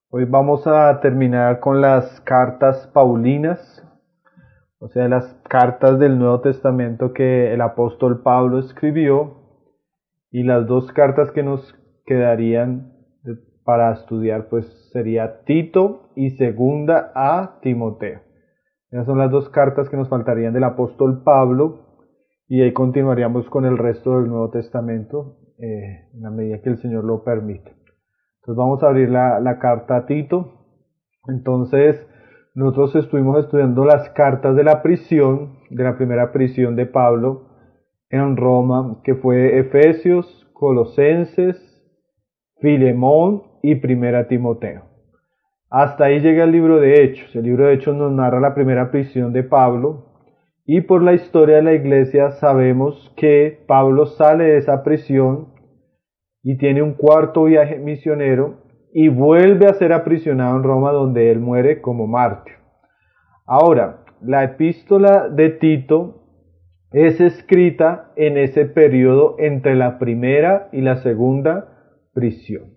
Hoy vamos a terminar con las cartas paulinas, o sea, las cartas del Nuevo Testamento que el apóstol Pablo escribió, y las dos cartas que nos quedarían para estudiar pues sería Tito y segunda a Timoteo. Esas son las dos cartas que nos faltarían del apóstol Pablo, y ahí continuaríamos con el resto del Nuevo Testamento en la medida que el Señor lo permite. Entonces vamos a abrir la carta a Tito. Entonces nosotros estuvimos estudiando las cartas de la prisión, de la primera prisión de Pablo en Roma, que fue Efesios, Colosenses, Filemón y Primera Timoteo. Hasta ahí llega el libro de Hechos. El libro de Hechos nos narra la primera prisión de Pablo, y por la historia de la iglesia sabemos que Pablo sale de esa prisión y tiene un cuarto viaje misionero y vuelve a ser aprisionado en Roma, donde él muere como mártir. Ahora, la epístola de Tito es escrita en ese periodo entre la primera y la segunda prisión.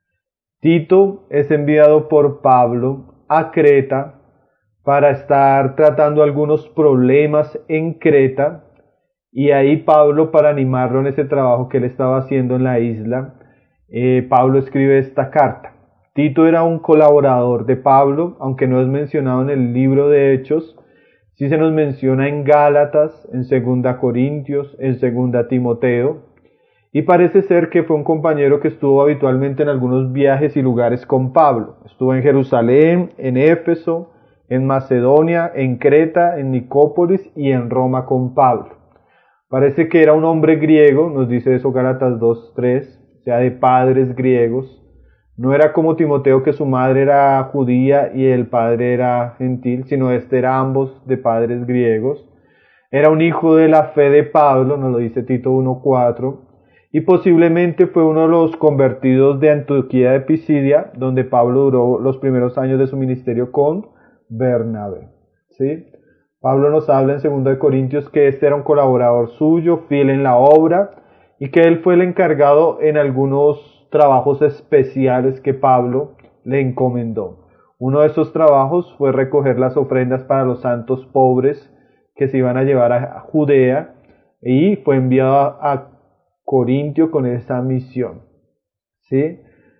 Tito es enviado por Pablo a Creta para estar tratando algunos problemas en Creta, y ahí Pablo, para animarlo en ese trabajo que él estaba haciendo en la isla, Pablo escribe esta carta. Tito era un colaborador de Pablo, aunque no es mencionado en el libro de Hechos. Sí se nos menciona en Gálatas, en 2 Corintios, en 2 Timoteo, y parece ser que fue un compañero que estuvo habitualmente en algunos viajes y lugares con Pablo. Estuvo en Jerusalén, en Éfeso, en Macedonia, en Creta, en Nicópolis y en Roma con Pablo. Parece que era un hombre griego, nos dice eso Gálatas 2:3, o sea, de padres griegos. No era como Timoteo, que su madre era judía y el padre era gentil, sino era ambos de padres griegos. Era un hijo de la fe de Pablo, nos lo dice Tito 1:4, y posiblemente fue uno de los convertidos de Antioquía de Pisidia, donde Pablo duró los primeros años de su ministerio con Bernabé. ¿Sí? Pablo nos habla en 2 Corintios que este era un colaborador suyo, fiel en la obra, y que él fue el encargado en algunos trabajos especiales que Pablo le encomendó. Uno de esos trabajos fue recoger las ofrendas para los santos pobres que se iban a llevar a Judea, y fue enviado a Corintio con esa misión. ¿Sí?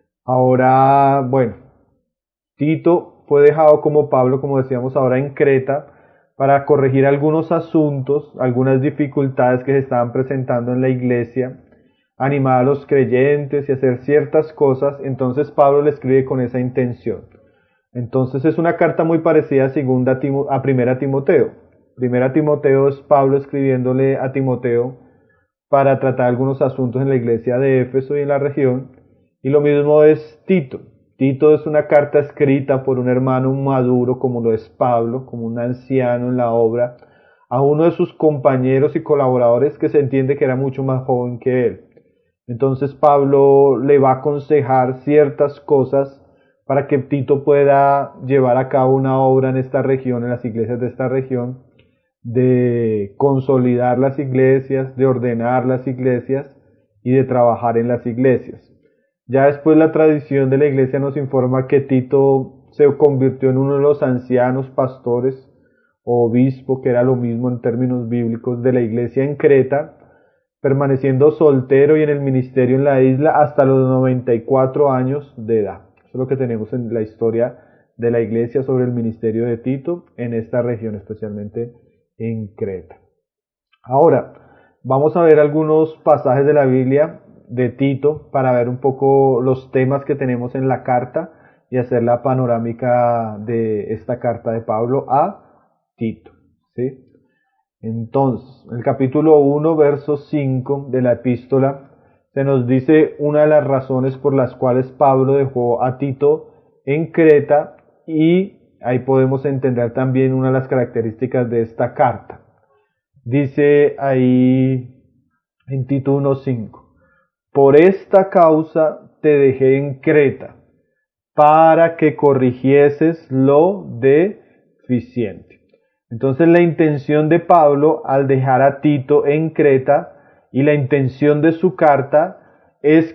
Ahora, bueno, Tito fue dejado como Pablo, como decíamos ahora, en Creta, para corregir algunos asuntos, algunas dificultades que se estaban presentando en la iglesia, animar a los creyentes y hacer ciertas cosas. Entonces Pablo le escribe con esa intención. Entonces es una carta muy parecida a Primera Timoteo. Primera Timoteo es Pablo escribiéndole a Timoteo para tratar algunos asuntos en la iglesia de Éfeso y en la región, y lo mismo es Tito. Tito es una carta escrita por un hermano maduro, como lo es Pablo, como un anciano en la obra, a uno de sus compañeros y colaboradores que se entiende que era mucho más joven que él. Entonces Pablo le va a aconsejar ciertas cosas para que Tito pueda llevar a cabo una obra en esta región, en las iglesias de esta región, de consolidar las iglesias, de ordenar las iglesias y de trabajar en las iglesias. Ya después la tradición de la iglesia nos informa que Tito se convirtió en uno de los ancianos pastores o obispo, que era lo mismo en términos bíblicos, de la iglesia en Creta, permaneciendo soltero y en el ministerio en la isla hasta los 94 años de edad. Eso es lo que tenemos en la historia de la iglesia sobre el ministerio de Tito en esta región, especialmente en Creta. Ahora, vamos a ver algunos pasajes de la Biblia de Tito para ver un poco los temas que tenemos en la carta y hacer la panorámica de esta carta de Pablo a Tito. ¿Sí? Entonces, el capítulo 1, verso 5 de la epístola, se nos dice una de las razones por las cuales Pablo dejó a Tito en Creta, y ahí podemos entender también una de las características de esta carta. Dice ahí en Tito 1:5: por esta causa te dejé en Creta, para que corrigieses lo deficiente. Entonces la intención de Pablo al dejar a Tito en Creta y la intención de su carta es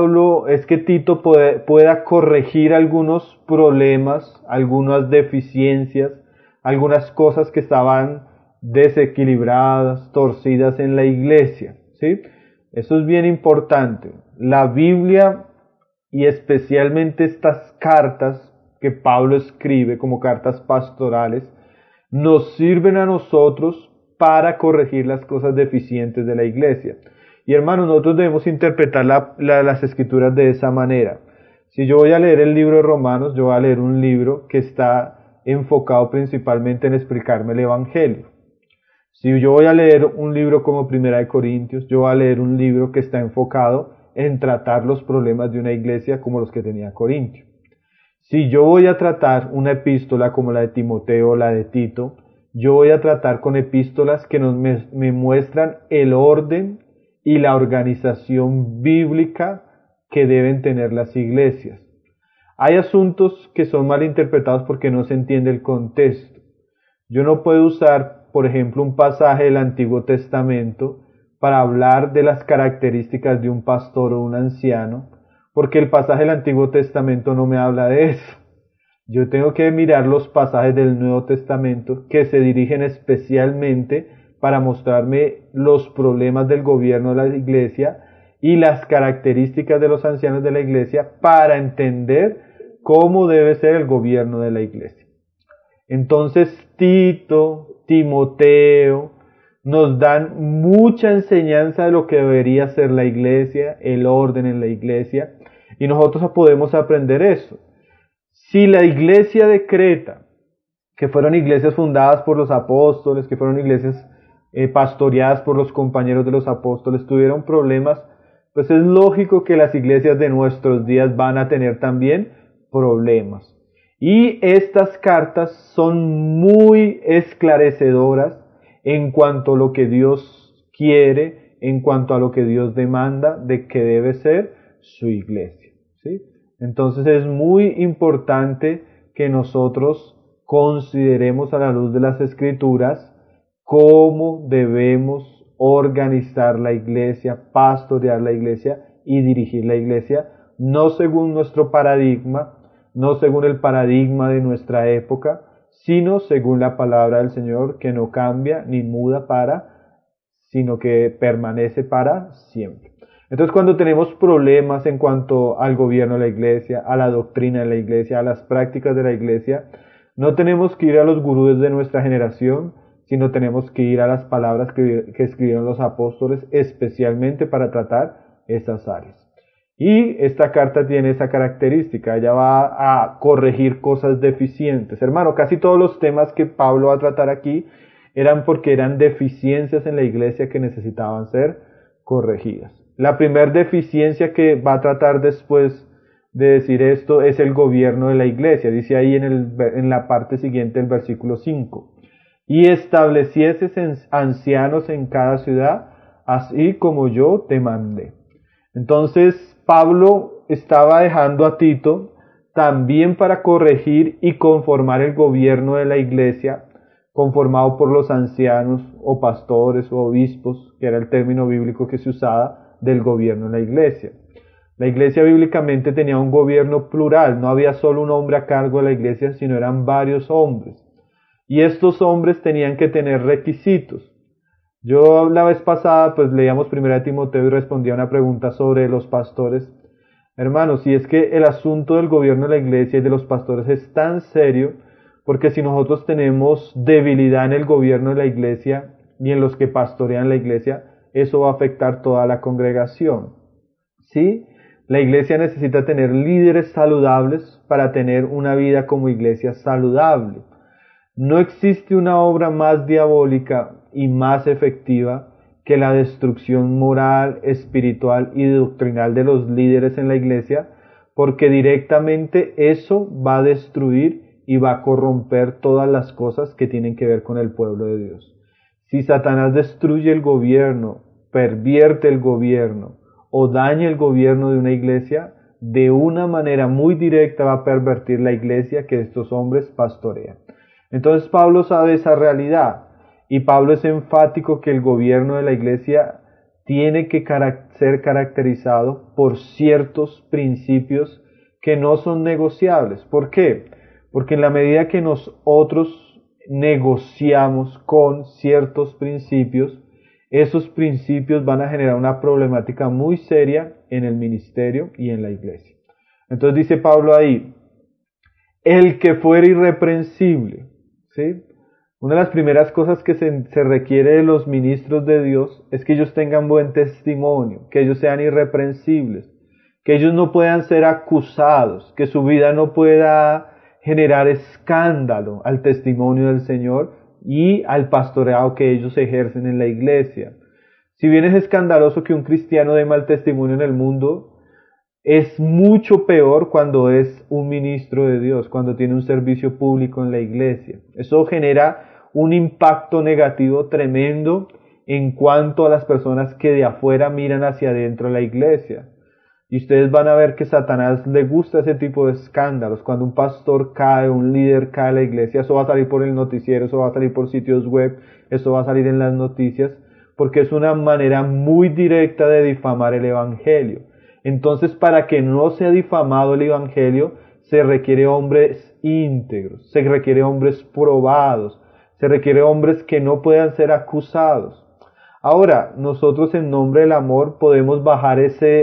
que Tito pueda corregir algunos problemas, algunas deficiencias, algunas cosas que estaban desequilibradas, torcidas en la iglesia, ¿sí? Eso es bien importante. La Biblia, y especialmente estas cartas que Pablo escribe como cartas pastorales, nos sirven a nosotros para corregir las cosas deficientes de la iglesia. Y hermanos, nosotros debemos interpretar las escrituras de esa manera. Si yo voy a leer el libro de Romanos, yo voy a leer un libro que está enfocado principalmente en explicarme el Evangelio. Si yo voy a leer un libro como Primera de Corintios, yo voy a leer un libro que está enfocado en tratar los problemas de una iglesia como los que tenía Corintio. Si yo voy a tratar una epístola como la de Timoteo o la de Tito, yo voy a tratar con epístolas que me muestran el orden y la organización bíblica que deben tener las iglesias. Hay asuntos que son mal interpretados porque no se entiende el contexto. Yo no puedo usar, por ejemplo, un pasaje del Antiguo Testamento para hablar de las características de un pastor o un anciano, porque el pasaje del Antiguo Testamento no me habla de eso. Yo tengo que mirar los pasajes del Nuevo Testamento que se dirigen especialmente para mostrarme los problemas del gobierno de la iglesia y las características de los ancianos de la iglesia para entender cómo debe ser el gobierno de la iglesia. Entonces Tito, Timoteo, nos dan mucha enseñanza de lo que debería ser la iglesia, el orden en la iglesia, y nosotros podemos aprender eso. Si la iglesia de Creta, que fueron iglesias fundadas por los apóstoles, que fueron iglesias pastoreadas por los compañeros de los apóstoles, tuvieron problemas, pues es lógico que las iglesias de nuestros días van a tener también problemas. Y estas cartas son muy esclarecedoras en cuanto a lo que Dios quiere, en cuanto a lo que Dios demanda de que debe ser su iglesia, ¿sí? Entonces es muy importante que nosotros consideremos a la luz de las Escrituras cómo debemos organizar la iglesia, pastorear la iglesia y dirigir la iglesia, no según nuestro paradigma, no según el paradigma de nuestra época, sino según la palabra del Señor, que no cambia ni muda sino que permanece para siempre. Entonces, cuando tenemos problemas en cuanto al gobierno de la iglesia, a la doctrina de la iglesia, a las prácticas de la iglesia, no tenemos que ir a los gurúes de nuestra generación, sino tenemos que ir a las palabras que escribieron los apóstoles, especialmente para tratar esas áreas. Y esta carta tiene esa característica, ella va a corregir cosas deficientes. Hermano, casi todos los temas que Pablo va a tratar aquí eran porque eran deficiencias en la iglesia que necesitaban ser corregidas. La primera deficiencia que va a tratar después de decir esto es el gobierno de la iglesia. Dice ahí en la parte siguiente del versículo 5. Y establecieses ancianos en cada ciudad, así como yo te mandé. Entonces, Pablo estaba dejando a Tito también para corregir y conformar el gobierno de la iglesia, conformado por los ancianos o pastores o obispos, que era el término bíblico que se usaba del gobierno de la iglesia. La iglesia bíblicamente tenía un gobierno plural, no había solo un hombre a cargo de la iglesia, sino eran varios hombres. Y estos hombres tenían que tener requisitos. Yo la vez pasada pues leíamos 1 Timoteo y respondía una pregunta sobre los pastores. Hermanos, si es que el asunto del gobierno de la iglesia y de los pastores es tan serio, porque si nosotros tenemos debilidad en el gobierno de la iglesia y en los que pastorean la iglesia, eso va a afectar toda la congregación. ¿Sí? La iglesia necesita tener líderes saludables para tener una vida como iglesia saludable. No existe una obra más diabólica y más efectiva que la destrucción moral, espiritual y doctrinal de los líderes en la iglesia, porque directamente eso va a destruir y va a corromper todas las cosas que tienen que ver con el pueblo de Dios. Si Satanás destruye el gobierno, pervierte el gobierno o daña el gobierno de una iglesia, de una manera muy directa va a pervertir la iglesia que estos hombres pastorean. Entonces Pablo sabe esa realidad y Pablo es enfático que el gobierno de la iglesia tiene que ser caracterizado por ciertos principios que no son negociables. ¿Por qué? Porque en la medida que nosotros negociamos con ciertos principios, esos principios van a generar una problemática muy seria en el ministerio y en la iglesia. Entonces dice Pablo ahí, el que fuera irreprensible, ¿sí? Una de las primeras cosas que se requiere de los ministros de Dios es que ellos tengan buen testimonio, que ellos sean irreprensibles, que ellos no puedan ser acusados, que su vida no pueda generar escándalo al testimonio del Señor y al pastoreado que ellos ejercen en la iglesia. Si bien es escandaloso que un cristiano dé mal testimonio en el mundo, es mucho peor cuando es un ministro de Dios, cuando tiene un servicio público en la iglesia. Eso genera un impacto negativo tremendo en cuanto a las personas que de afuera miran hacia adentro de la iglesia. Y ustedes van a ver que Satanás le gusta ese tipo de escándalos. Cuando un pastor cae, un líder cae en la iglesia, eso va a salir por el noticiero, eso va a salir por sitios web, eso va a salir en las noticias, porque es una manera muy directa de difamar el evangelio. Entonces, para que no sea difamado el evangelio, se requiere hombres íntegros, se requiere hombres probados, se requiere hombres que no puedan ser acusados. Ahora, nosotros en nombre del amor podemos bajar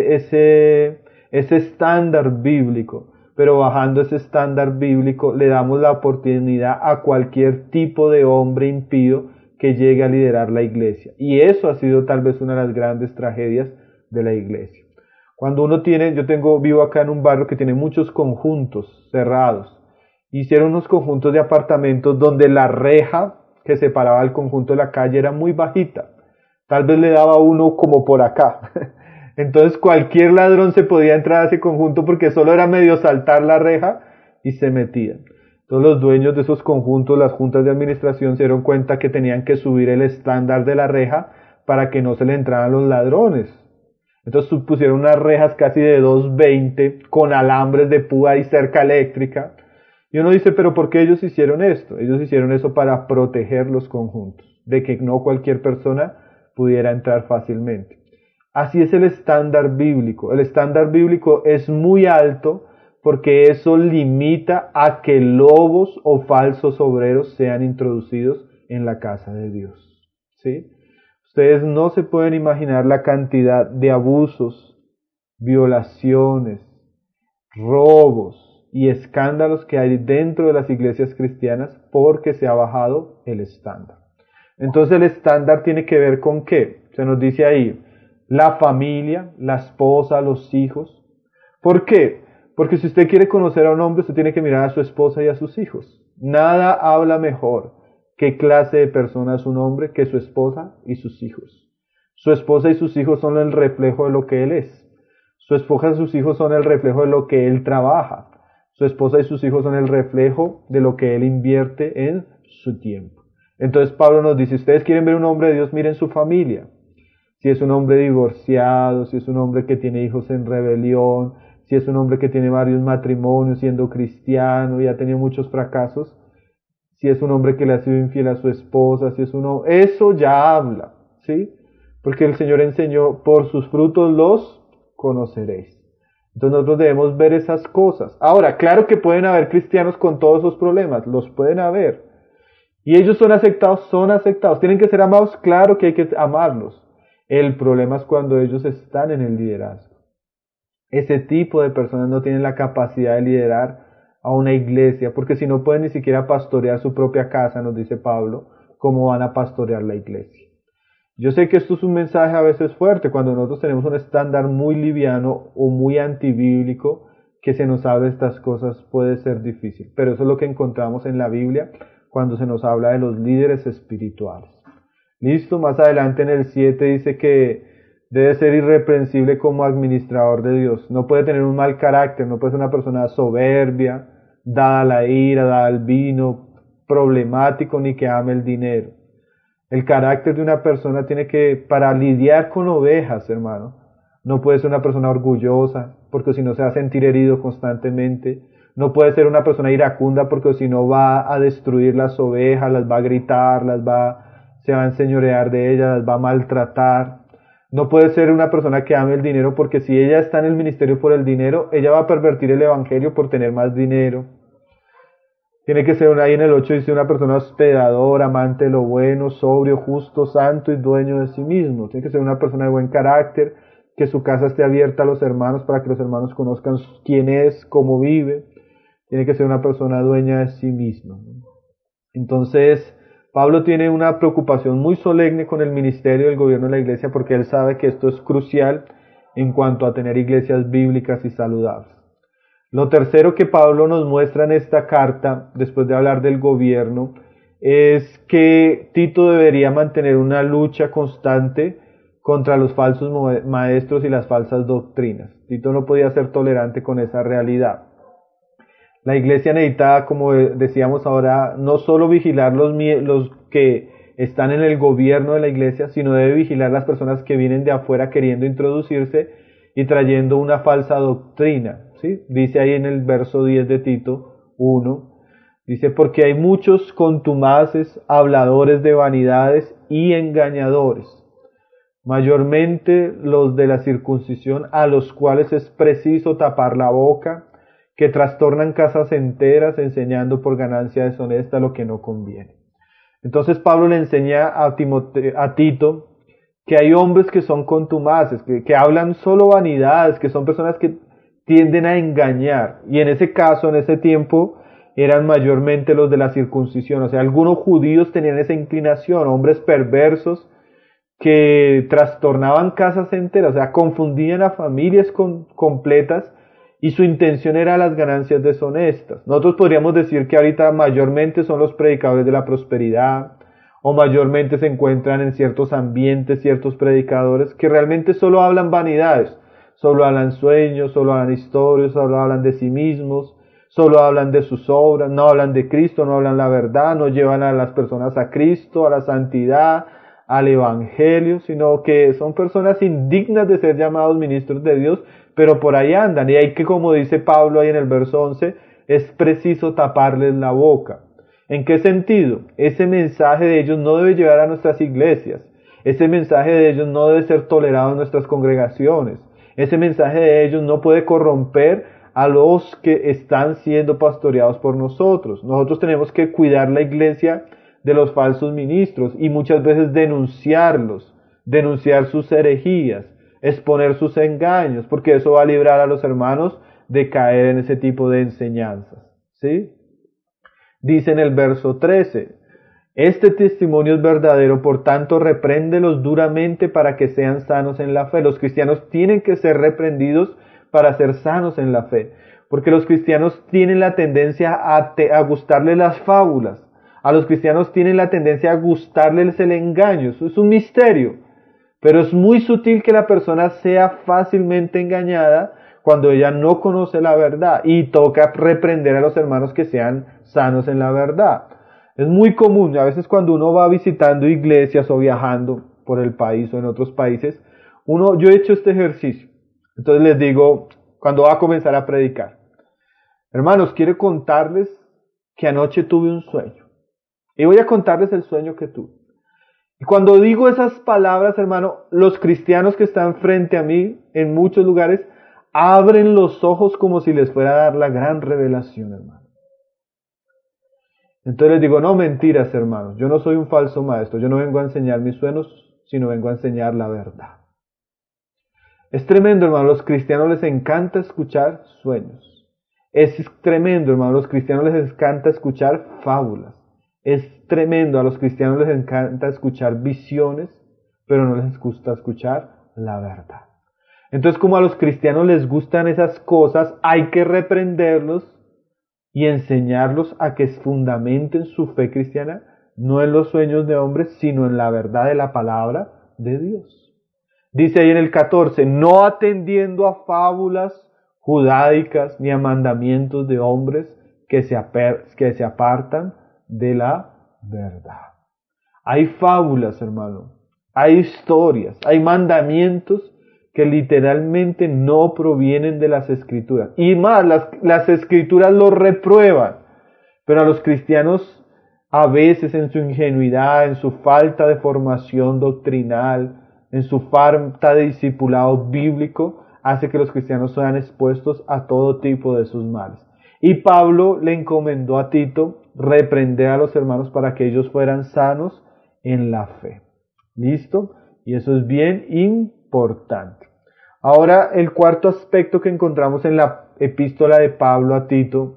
ese estándar bíblico, pero bajando ese estándar bíblico le damos la oportunidad a cualquier tipo de hombre impío que llegue a liderar la iglesia. Y eso ha sido tal vez una de las grandes tragedias de la iglesia. Cuando uno vivo acá en un barrio que tiene muchos conjuntos cerrados. Hicieron unos conjuntos de apartamentos donde la reja que separaba el conjunto de la calle era muy bajita. Tal vez le daba uno como por acá. Entonces cualquier ladrón se podía entrar a ese conjunto porque solo era medio saltar la reja y se metían. Entonces los dueños de esos conjuntos, las juntas de administración, se dieron cuenta que tenían que subir el estándar de la reja para que no se le entraran los ladrones. Entonces pusieron unas rejas casi de 2.20 con alambres de púa y cerca eléctrica. Y uno dice, ¿pero por qué ellos hicieron esto? Ellos hicieron eso para proteger los conjuntos, de que no cualquier persona pudiera entrar fácilmente. Así es el estándar bíblico. El estándar bíblico es muy alto porque eso limita a que lobos o falsos obreros sean introducidos en la casa de Dios. ¿Sí? Ustedes no se pueden imaginar la cantidad de abusos, violaciones, robos y escándalos que hay dentro de las iglesias cristianas porque se ha bajado el estándar. Entonces el estándar tiene que ver con ¿qué? Se nos dice ahí, la familia, la esposa, los hijos. ¿Por qué? Porque si usted quiere conocer a un hombre, usted tiene que mirar a su esposa y a sus hijos. Nada habla mejor qué clase de persona es un hombre que su esposa y sus hijos. Su esposa y sus hijos son el reflejo de lo que él es. Su esposa y sus hijos son el reflejo de lo que él trabaja. Su esposa y sus hijos son el reflejo de lo que él invierte en su tiempo. Entonces Pablo nos dice, ustedes quieren ver un hombre de Dios, miren su familia. Si es un hombre divorciado, si es un hombre que tiene hijos en rebelión, si es un hombre que tiene varios matrimonios siendo cristiano y ha tenido muchos fracasos, si es un hombre que le ha sido infiel a su esposa, si es uno, eso ya habla, ¿sí? Porque el Señor enseñó, por sus frutos los conoceréis. Entonces nosotros debemos ver esas cosas. Ahora, claro que pueden haber cristianos con todos esos problemas, los pueden haber. Y ellos son aceptados. ¿Tienen que ser amados? Claro que hay que amarlos. El problema es cuando ellos están en el liderazgo. Ese tipo de personas no tienen la capacidad de liderar a una iglesia, porque si no pueden ni siquiera pastorear su propia casa, nos dice Pablo, ¿cómo van a pastorear la iglesia? Yo sé que esto es un mensaje a veces fuerte, cuando nosotros tenemos un estándar muy liviano o muy antibíblico, que se nos habla de estas cosas puede ser difícil, pero eso es lo que encontramos en la Biblia cuando se nos habla de los líderes espirituales. Listo, más adelante en el 7 dice que debe ser irreprensible como administrador de Dios. No puede tener un mal carácter, no puede ser una persona soberbia, dada a la ira, dada al vino, problemático, ni que ame el dinero. El carácter de una persona tiene que, para lidiar con ovejas, hermano, no puede ser una persona orgullosa, porque si no se va a sentir herido constantemente. No puede ser una persona iracunda, porque si no va a destruir las ovejas, las va a gritar, se va a enseñorear de ellas, las va a maltratar. No puede ser una persona que ame el dinero, porque si ella está en el ministerio por el dinero, ella va a pervertir el evangelio por tener más dinero. Tiene que ser ahí en el 8 dice una persona hospedadora, amante de lo bueno, sobrio, justo, santo y dueño de sí mismo. Tiene que ser una persona de buen carácter, que su casa esté abierta a los hermanos para que los hermanos conozcan quién es, cómo vive. Tiene que ser una persona dueña de sí misma. Entonces, Pablo tiene una preocupación muy solemne con el ministerio del gobierno de la iglesia, porque él sabe que esto es crucial en cuanto a tener iglesias bíblicas y saludables. Lo tercero que Pablo nos muestra en esta carta, después de hablar del gobierno, es que Tito debería mantener una lucha constante contra los falsos maestros y las falsas doctrinas. Tito no podía ser tolerante con esa realidad. La iglesia necesita, como decíamos ahora, no solo vigilar los que están en el gobierno de la iglesia, sino debe vigilar las personas que vienen de afuera queriendo introducirse y trayendo una falsa doctrina. ¿Sí? Dice ahí en el verso 10 de Tito 1, dice, porque hay muchos contumaces, habladores de vanidades y engañadores, mayormente los de la circuncisión, a los cuales es preciso tapar la boca, que trastornan casas enteras enseñando por ganancia deshonesta lo que no conviene. Entonces Pablo le enseña a Tito que hay hombres que son contumaces, que hablan solo vanidades, que son personas que tienden a engañar. Y en ese caso, en ese tiempo, eran mayormente los de la circuncisión. O sea, algunos judíos tenían esa inclinación, hombres perversos que trastornaban casas enteras, o sea, confundían a familias completas, y su intención era las ganancias deshonestas. Nosotros podríamos decir que ahorita mayormente son los predicadores de la prosperidad, o mayormente se encuentran en ciertos ambientes, ciertos predicadores que realmente solo hablan vanidades, solo hablan sueños, solo hablan historias, solo hablan de sí mismos, solo hablan de sus obras, no hablan de Cristo, no hablan la verdad, no llevan a las personas a Cristo, a la santidad, al evangelio, sino que son personas indignas de ser llamados ministros de Dios, pero por ahí andan. Y hay que, como dice Pablo ahí en el verso 11, es preciso taparles la boca. ¿En qué sentido? Ese mensaje de ellos no debe llegar a nuestras iglesias. Ese mensaje de ellos no debe ser tolerado en nuestras congregaciones. Ese mensaje de ellos no puede corromper a los que están siendo pastoreados por nosotros. Nosotros tenemos que cuidar la iglesia de los falsos ministros y muchas veces denunciarlos, denunciar sus herejías, exponer sus engaños, porque eso va a librar a los hermanos de caer en ese tipo de enseñanzas. ¿Sí? Dice en el verso 13, este testimonio es verdadero, por tanto repréndelos duramente para que sean sanos en la fe. Los cristianos tienen que ser reprendidos para ser sanos en la fe, porque los cristianos tienen la tendencia a gustarles las fábulas. A los cristianos tienen la tendencia a gustarles el engaño. Eso es un misterio. Pero es muy sutil que la persona sea fácilmente engañada cuando ella no conoce la verdad. Y toca reprender a los hermanos que sean sanos en la verdad. Es muy común, a veces cuando uno va visitando iglesias o viajando por el país o en otros países, yo he hecho este ejercicio. Entonces les digo, cuando va a comenzar a predicar, hermanos, quiero contarles que anoche tuve un sueño. Y voy a contarles el sueño que tuve. Y cuando digo esas palabras, hermano, los cristianos que están frente a mí en muchos lugares abren los ojos como si les fuera a dar la gran revelación, hermano. Entonces les digo, no, mentiras, hermanos. Yo no soy un falso maestro. Yo no vengo a enseñar mis sueños, sino vengo a enseñar la verdad. Es tremendo, hermano. A los cristianos les encanta escuchar sueños. Es tremendo, hermano. A los cristianos les encanta escuchar fábulas. Es tremendo, a los cristianos les encanta escuchar visiones, pero no les gusta escuchar la verdad. Entonces, como a los cristianos les gustan esas cosas, hay que reprenderlos y enseñarlos a que fundamenten su fe cristiana, no en los sueños de hombres, sino en la verdad de la palabra de Dios. Dice ahí en el 14, no atendiendo a fábulas judaicas ni a mandamientos de hombres que se apartan de la verdad. Hay fábulas, hermano, hay historias, hay mandamientos que literalmente no provienen de las escrituras. Y más, las escrituras lo reprueban. Pero a los cristianos, a veces en su ingenuidad, en su falta de formación doctrinal, en su falta de discipulado bíblico, hace que los cristianos sean expuestos a todo tipo de sus males. Y Pablo le encomendó a Tito reprender a los hermanos para que ellos fueran sanos en la fe. ¿Listo? Y eso es bien importante. Ahora, el cuarto aspecto que encontramos en la epístola de Pablo a Tito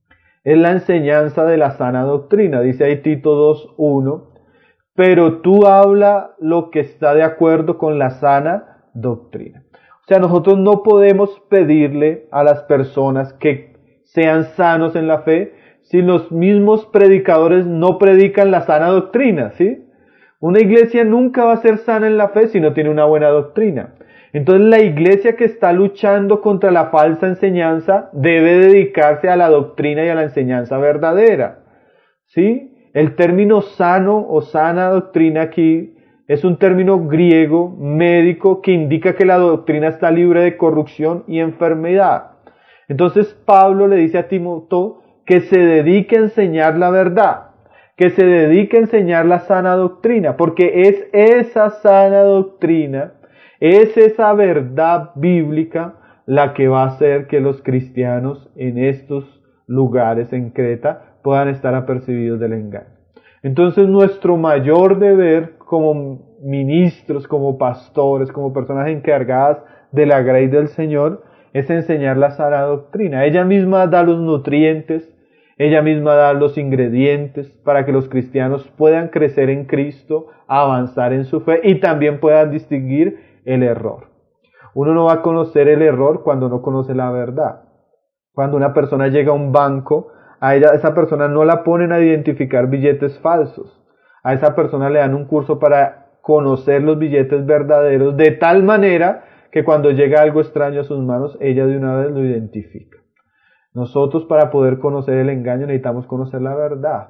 es la enseñanza de la sana doctrina. Dice ahí Tito 2:1, pero tú habla lo que está de acuerdo con la sana doctrina. O sea, nosotros no podemos pedirle a las personas que sean sanos en la fe si los mismos predicadores no predican la sana doctrina, ¿sí? Una iglesia nunca va a ser sana en la fe si no tiene una buena doctrina. Entonces la iglesia que está luchando contra la falsa enseñanza debe dedicarse a la doctrina y a la enseñanza verdadera, ¿sí? El término sano o sana doctrina aquí es un término griego médico que indica que la doctrina está libre de corrupción y enfermedad. Entonces Pablo le dice a Timoteo que se dedique a enseñar la verdad, que se dedique a enseñar la sana doctrina, porque es esa sana doctrina, es esa verdad bíblica la que va a hacer que los cristianos en estos lugares en Creta puedan estar apercibidos del engaño. Entonces nuestro mayor deber como ministros, como pastores, como personas encargadas de la grey del Señor es enseñar la sana doctrina. Ella misma da los nutrientes, ella misma da los ingredientes para que los cristianos puedan crecer en Cristo, avanzar en su fe y también puedan distinguir el error. Uno no va a conocer el error cuando no conoce la verdad. Cuando una persona llega a un banco, a esa persona no la ponen a identificar billetes falsos. A esa persona le dan un curso para conocer los billetes verdaderos de tal manera que cuando llega algo extraño a sus manos, ella de una vez lo identifica. Nosotros para poder conocer el engaño necesitamos conocer la verdad.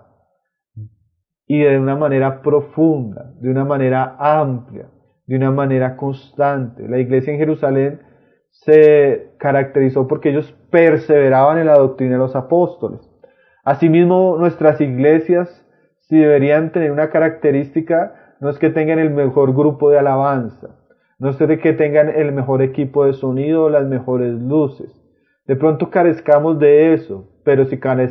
Y de una manera profunda, de una manera amplia, de una manera constante. La iglesia en Jerusalén se caracterizó porque ellos perseveraban en la doctrina de los apóstoles. Asimismo, nuestras iglesias, si deberían tener una característica, no es que tengan el mejor grupo de alabanza, no es que tengan el mejor equipo de sonido o las mejores luces. De pronto carezcamos de eso, pero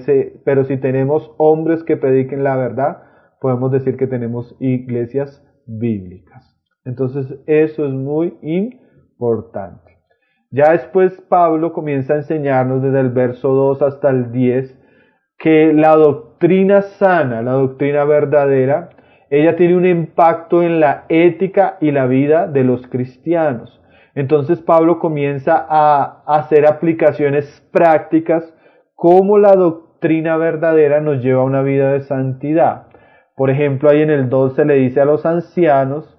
si tenemos hombres que prediquen la verdad, podemos decir que tenemos iglesias bíblicas. Entonces eso es muy importante. Ya después Pablo comienza a enseñarnos desde el verso 2 hasta el 10 que la doctrina sana, la doctrina verdadera, ella tiene un impacto en la ética y la vida de los cristianos. Entonces Pablo comienza a hacer aplicaciones prácticas cómo la doctrina verdadera nos lleva a una vida de santidad. Por ejemplo, ahí en el 2 se le dice a los ancianos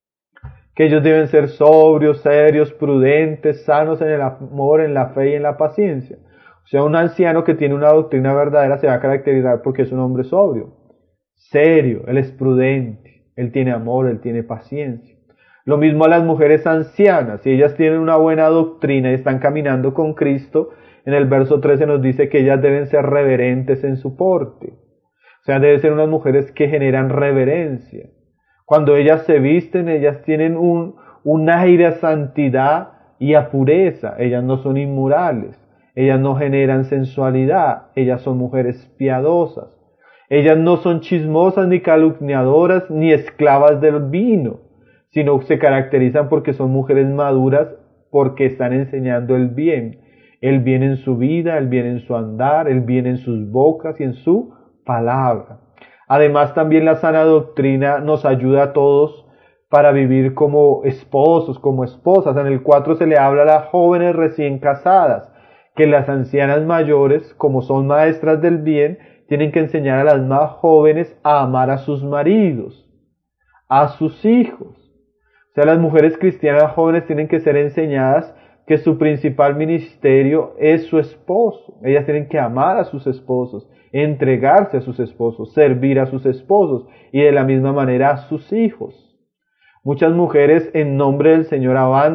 que ellos deben ser sobrios, serios, prudentes, sanos en el amor, en la fe y en la paciencia. O sea, un anciano que tiene una doctrina verdadera se va a caracterizar porque es un hombre sobrio, serio, él es prudente, él tiene amor, él tiene paciencia. Lo mismo a las mujeres ancianas, si ellas tienen una buena doctrina y están caminando con Cristo, en el verso 13 nos dice que ellas deben ser reverentes en su porte. O sea, deben ser unas mujeres que generan reverencia. Cuando ellas se visten, ellas tienen un aire a santidad y a pureza. Ellas no son inmorales. Ellas no generan sensualidad. Ellas son mujeres piadosas. Ellas no son chismosas, ni calumniadoras, ni esclavas del vino, sino se caracterizan porque son mujeres maduras, porque están enseñando el bien en su vida, el bien en su andar, el bien en sus bocas y en su palabra. Además, también la sana doctrina nos ayuda a todos para vivir como esposos, como esposas. En el 4 se le habla a las jóvenes recién casadas, que las ancianas mayores, como son maestras del bien, tienen que enseñar a las más jóvenes a amar a sus maridos, a sus hijos. O sea, las mujeres cristianas jóvenes tienen que ser enseñadas que su principal ministerio es su esposo. Ellas tienen que amar a sus esposos, entregarse a sus esposos, servir a sus esposos y de la misma manera a sus hijos. Muchas mujeres en nombre del Señor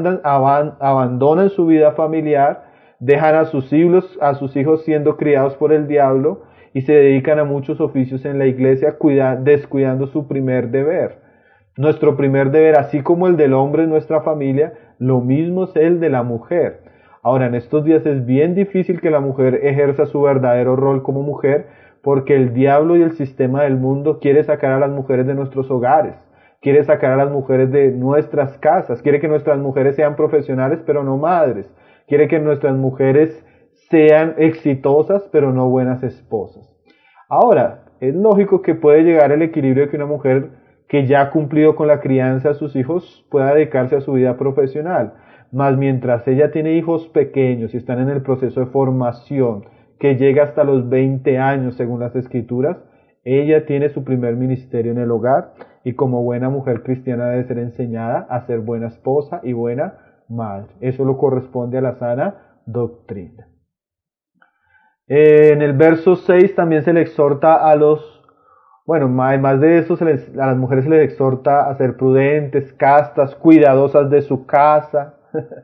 abandonan su vida familiar, dejan a sus hijos siendo criados por el diablo y se dedican a muchos oficios en la iglesia descuidando su primer deber, Nuestro primer deber, así como el del hombre en nuestra familia, lo mismo es el de la mujer. Ahora, en estos días es bien difícil que la mujer ejerza su verdadero rol como mujer, porque el diablo y el sistema del mundo quiere sacar a las mujeres de nuestros hogares, quiere sacar a las mujeres de nuestras casas, quiere que nuestras mujeres sean profesionales pero no madres, quiere que nuestras mujeres sean exitosas pero no buenas esposas. Ahora, es lógico que puede llegar el equilibrio de que una mujer que ya ha cumplido con la crianza de sus hijos pueda dedicarse a su vida profesional, mas mientras ella tiene hijos pequeños y están en el proceso de formación, que llega hasta los 20 años según las escrituras, ella tiene su primer ministerio en el hogar y como buena mujer cristiana debe ser enseñada a ser buena esposa y buena madre. Eso lo corresponde a la sana doctrina. En el verso 6 también se le exhorta a además de eso, a las mujeres se les exhorta a ser prudentes, castas, cuidadosas de su casa.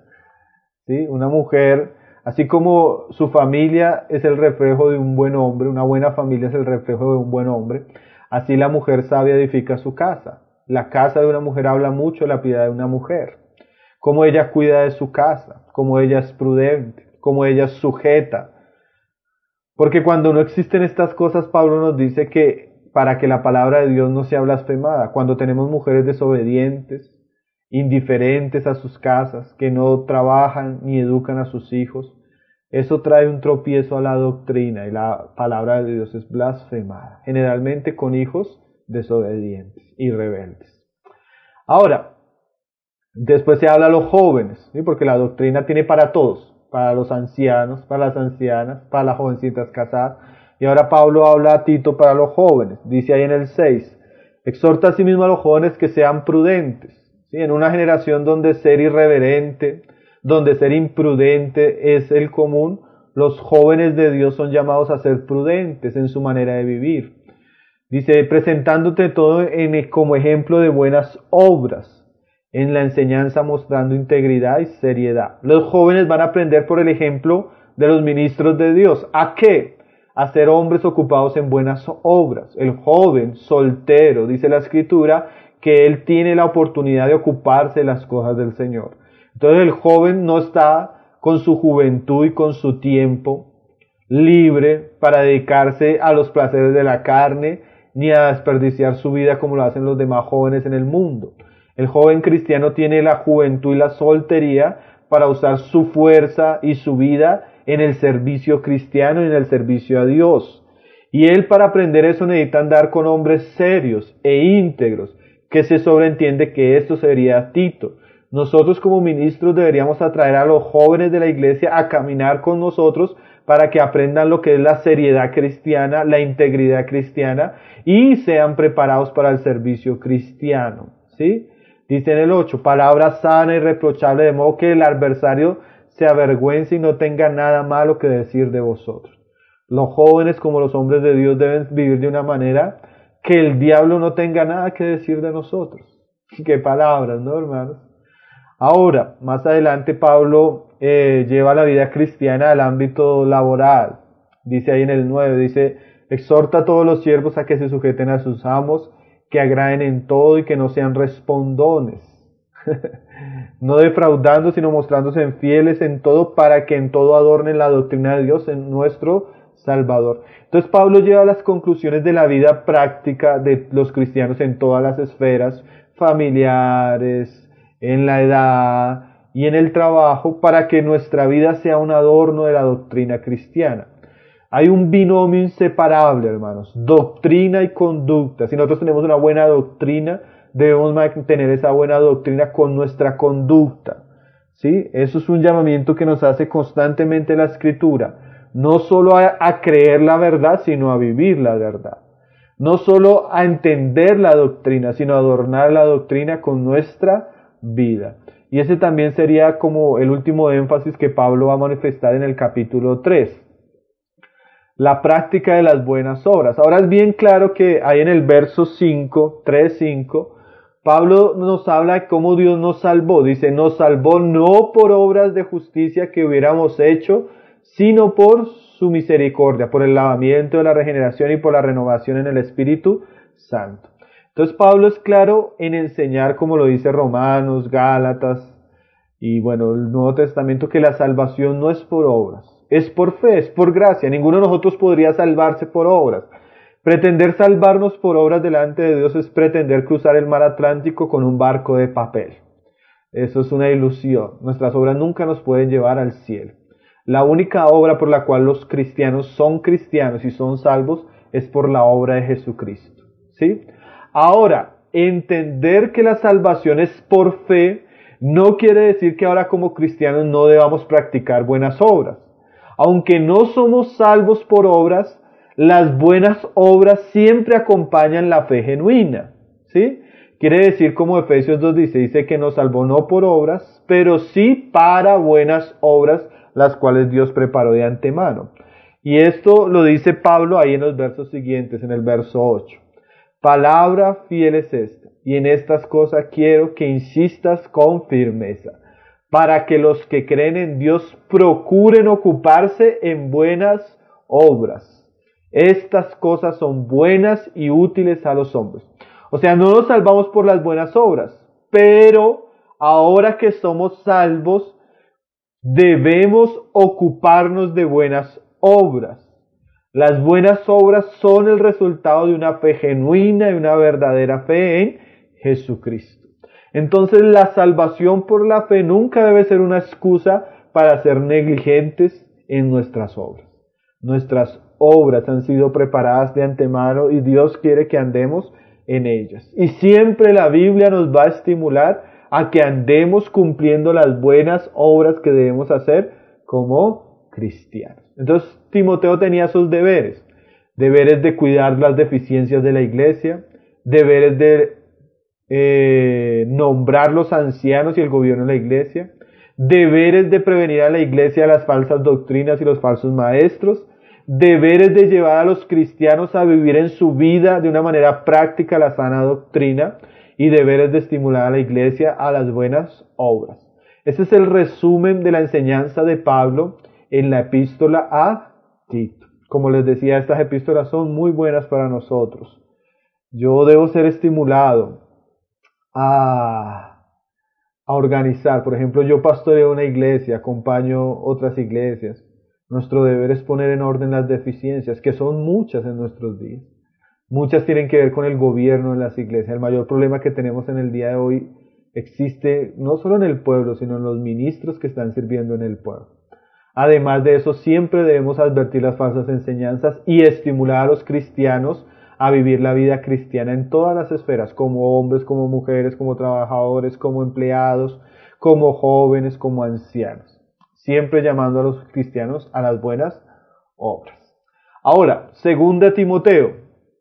¿Sí? Una mujer, así como su familia es el reflejo de un buen hombre, una buena familia es el reflejo de un buen hombre, así la mujer sabia edifica su casa. La casa de una mujer habla mucho de la piedad de una mujer. Cómo ella cuida de su casa, cómo ella es prudente, cómo ella es sujeta. Porque cuando no existen estas cosas, Pablo nos dice que para que la palabra de Dios no sea blasfemada, cuando tenemos mujeres desobedientes, indiferentes a sus casas, que no trabajan ni educan a sus hijos, eso trae un tropiezo a la doctrina y la palabra de Dios es blasfemada, generalmente con hijos desobedientes y rebeldes. Ahora, después se habla a los jóvenes, ¿sí? Porque la doctrina tiene para todos, para los ancianos, para las ancianas, para las jovencitas casadas. Y ahora Pablo habla a Tito para los jóvenes. Dice ahí en el 6, exhorta asimismo a los jóvenes que sean prudentes. ¿Sí? En una generación donde ser irreverente, donde ser imprudente es el común, los jóvenes de Dios son llamados a ser prudentes en su manera de vivir. Dice, presentándote todo como ejemplo de buenas obras, en la enseñanza mostrando integridad y seriedad. Los jóvenes van a aprender por el ejemplo de los ministros de Dios. ¿A qué? A ser hombres ocupados en buenas obras. El joven soltero, dice la Escritura, que él tiene la oportunidad de ocuparse de las cosas del Señor. Entonces el joven no está con su juventud y con su tiempo libre para dedicarse a los placeres de la carne, ni a desperdiciar su vida como lo hacen los demás jóvenes en el mundo. El joven cristiano tiene la juventud y la soltería para usar su fuerza y su vida en el servicio cristiano y en el servicio a Dios. Y él para aprender eso necesita andar con hombres serios e íntegros, que se sobreentiende que esto sería Tito. Nosotros como ministros deberíamos atraer a los jóvenes de la iglesia a caminar con nosotros para que aprendan lo que es la seriedad cristiana, la integridad cristiana y sean preparados para el servicio cristiano. ¿Sí? Dice en el 8, palabra sana y reprochable, de modo que el adversario se avergüence y no tenga nada malo que decir de vosotros. Los jóvenes como los hombres de Dios deben vivir de una manera que el diablo no tenga nada que decir de nosotros. Qué palabras, ¿no, hermanos? Ahora, más adelante Pablo lleva la vida cristiana al ámbito laboral. Dice ahí en el 9, dice, exhorta a todos los siervos a que se sujeten a sus amos, que agraden en todo y que no sean respondones, no defraudando, sino mostrándose fieles en todo, para que en todo adornen la doctrina de Dios en nuestro Salvador. Entonces Pablo lleva las conclusiones de la vida práctica de los cristianos en todas las esferas, familiares, en la edad y en el trabajo, para que nuestra vida sea un adorno de la doctrina cristiana. Hay un binomio inseparable, hermanos, doctrina y conducta. Si nosotros tenemos una buena doctrina, debemos mantener esa buena doctrina con nuestra conducta. ¿Sí? Eso es un llamamiento que nos hace constantemente la Escritura. No solo a creer la verdad, sino a vivir la verdad. No solo a entender la doctrina, sino a adornar la doctrina con nuestra vida. Y ese también sería como el último énfasis que Pablo va a manifestar en el capítulo 3. La práctica de las buenas obras. Ahora es bien claro que ahí en el verso 5, 3:5, Pablo nos habla de cómo Dios nos salvó. Dice, nos salvó no por obras de justicia que hubiéramos hecho, sino por su misericordia, por el lavamiento de la regeneración y por la renovación en el Espíritu Santo. Entonces Pablo es claro en enseñar, como lo dice Romanos, Gálatas y bueno, el Nuevo Testamento, que la salvación no es por obras, es por fe, es por gracia. Ninguno de nosotros podría salvarse por obras. Pretender salvarnos por obras delante de Dios es pretender cruzar el mar Atlántico con un barco de papel. Eso es una ilusión. Nuestras obras nunca nos pueden llevar al cielo. La única obra por la cual los cristianos son cristianos y son salvos es por la obra de Jesucristo. ¿Sí? Ahora, entender que la salvación es por fe no quiere decir que ahora como cristianos no debamos practicar buenas obras. Aunque no somos salvos por obras, las buenas obras siempre acompañan la fe genuina, ¿sí? Quiere decir, como Efesios 2:16 dice, que nos salvó no por obras, pero sí para buenas obras, las cuales Dios preparó de antemano. Y esto lo dice Pablo ahí en los versos siguientes, en el verso 8. Palabra fiel es esta, y en estas cosas quiero que insistas con firmeza, para que los que creen en Dios procuren ocuparse en buenas obras. Estas cosas son buenas y útiles a los hombres. O sea, no nos salvamos por las buenas obras, pero ahora que somos salvos, debemos ocuparnos de buenas obras. Las buenas obras son el resultado de una fe genuina y una verdadera fe en Jesucristo. Entonces la salvación por la fe nunca debe ser una excusa para ser negligentes en nuestras obras. Nuestras obras han sido preparadas de antemano y Dios quiere que andemos en ellas. Y siempre la Biblia nos va a estimular a que andemos cumpliendo las buenas obras que debemos hacer como cristianos. Entonces Timoteo tenía sus deberes. Deberes de cuidar las deficiencias de la iglesia, deberes de nombrar los ancianos y el gobierno de la iglesia, deberes de prevenir a la iglesia de las falsas doctrinas y los falsos maestros, deberes de llevar a los cristianos a vivir en su vida de una manera práctica la sana doctrina y deberes de estimular a la iglesia a las buenas obras. Ese es el resumen de la enseñanza de Pablo en la epístola a Tito. Como les decía, estas epístolas son muy buenas para nosotros. Yo debo ser estimulado a organizar. Por ejemplo, yo pastoreo una iglesia, acompaño otras iglesias. Nuestro deber es poner en orden las deficiencias, que son muchas en nuestros días. Muchas tienen que ver con el gobierno de las iglesias. El mayor problema que tenemos en el día de hoy existe no solo en el pueblo, sino en los ministros que están sirviendo en el pueblo. Además de eso, siempre debemos advertir las falsas enseñanzas y estimular a los cristianos a vivir la vida cristiana en todas las esferas, como hombres, como mujeres, como trabajadores, como empleados, como jóvenes, como ancianos. Siempre llamando a los cristianos a las buenas obras. Ahora, segunda Timoteo.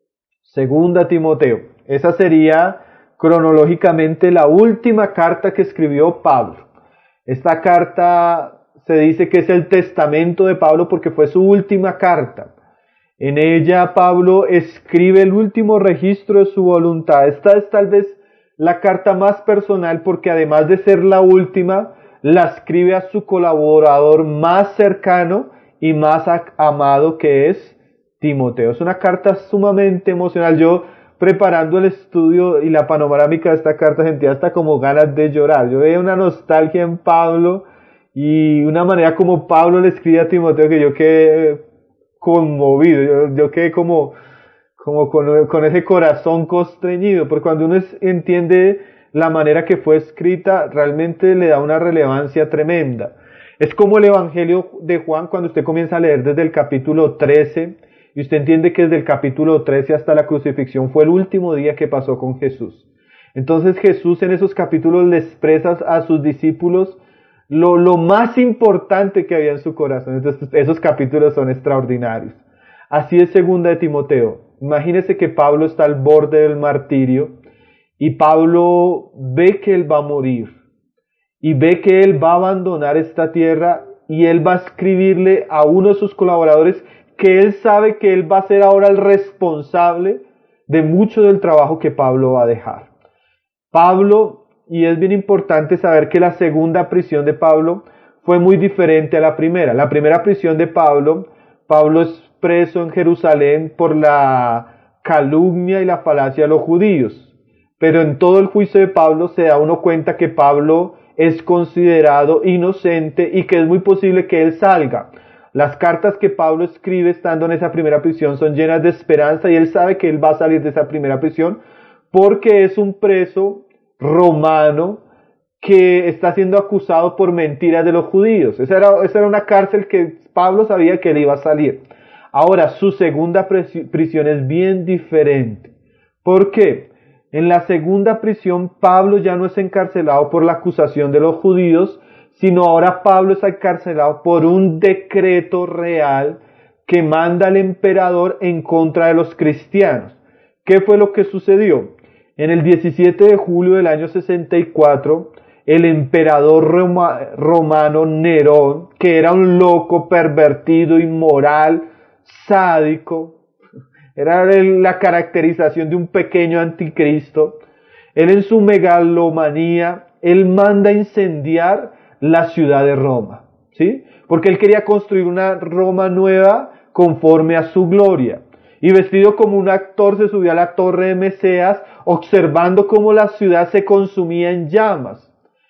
Esa sería cronológicamente la última carta que escribió Pablo. Esta carta se dice que es el testamento de Pablo porque fue su última carta. En ella Pablo escribe el último registro de su voluntad. Esta es tal vez la carta más personal porque además de ser la última, la escribe a su colaborador más cercano y más amado, que es Timoteo. Es una carta sumamente emocional. Yo, preparando el estudio y la panorámica de esta carta, sentía hasta como ganas de llorar. Yo veía una nostalgia en Pablo y una manera como Pablo le escribe a Timoteo que yo quedé conmovido. Yo quedé como con ese corazón constreñido, porque cuando uno entiende la manera que fue escrita, realmente le da una relevancia tremenda. Es como el Evangelio de Juan cuando usted comienza a leer desde el capítulo 13 y usted entiende que desde el capítulo 13 hasta la crucifixión fue el último día que pasó con Jesús. Entonces Jesús en esos capítulos le expresa a sus discípulos lo más importante que había en su corazón. Entonces esos capítulos son extraordinarios. Así es segunda de Timoteo. Imagínese que Pablo está al borde del martirio y Pablo ve que él va a morir y ve que él va a abandonar esta tierra y él va a escribirle a uno de sus colaboradores que él sabe que él va a ser ahora el responsable de mucho del trabajo que Pablo va a dejar. Pablo, y es bien importante saber que la segunda prisión de Pablo fue muy diferente a la primera. La primera prisión de Pablo es preso en Jerusalén por la calumnia y la falacia de los judíos. pero en todo el juicio de Pablo se da uno cuenta que Pablo es considerado inocente y que es muy posible que él salga. Las cartas que Pablo escribe estando en esa primera prisión son llenas de esperanza y él sabe que él va a salir de esa primera prisión porque es un preso romano que está siendo acusado por mentiras de los judíos. Esa era una cárcel que Pablo sabía que él iba a salir. Ahora, su segunda prisión es bien diferente. ¿Por qué? En la segunda prisión, Pablo ya no es encarcelado por la acusación de los judíos, sino ahora Pablo es encarcelado por un decreto real que manda el emperador en contra de los cristianos. ¿Qué fue lo que sucedió? En el 17 de julio del año 64, el emperador romano Nerón, que era un loco, pervertido, inmoral, sádico, era la caracterización de un pequeño anticristo, él en su megalomanía, él manda incendiar la ciudad de Roma, ¿sí? Porque él quería construir una Roma nueva conforme a su gloria. Y vestido como un actor se subió a la torre de Meseas, observando cómo la ciudad se consumía en llamas.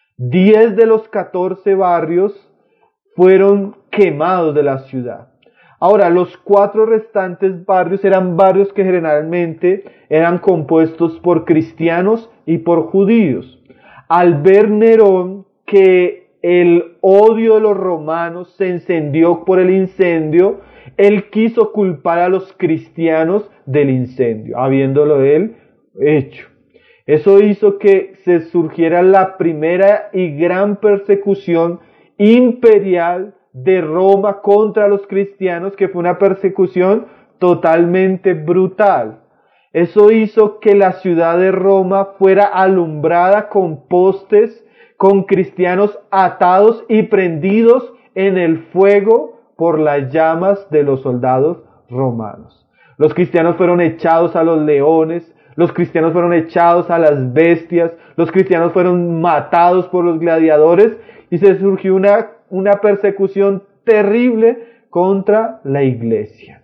10 de los 14 barrios fueron quemados de la ciudad. Ahora, los 4 restantes barrios eran barrios que generalmente eran compuestos por cristianos y por judíos. Al ver Nerón que el odio de los romanos se encendió por el incendio, él quiso culpar a los cristianos del incendio, habiéndolo él hecho. Eso hizo que se surgiera la primera y gran persecución imperial de Roma contra los cristianos, que fue una persecución totalmente brutal. Eso hizo que la ciudad de Roma fuera alumbrada con postes, con cristianos atados y prendidos en el fuego por las llamas de los soldados romanos. Los cristianos fueron echados a los leones, los cristianos fueron echados a las bestias, los cristianos fueron matados por los gladiadores y se surgió una persecución terrible contra la iglesia.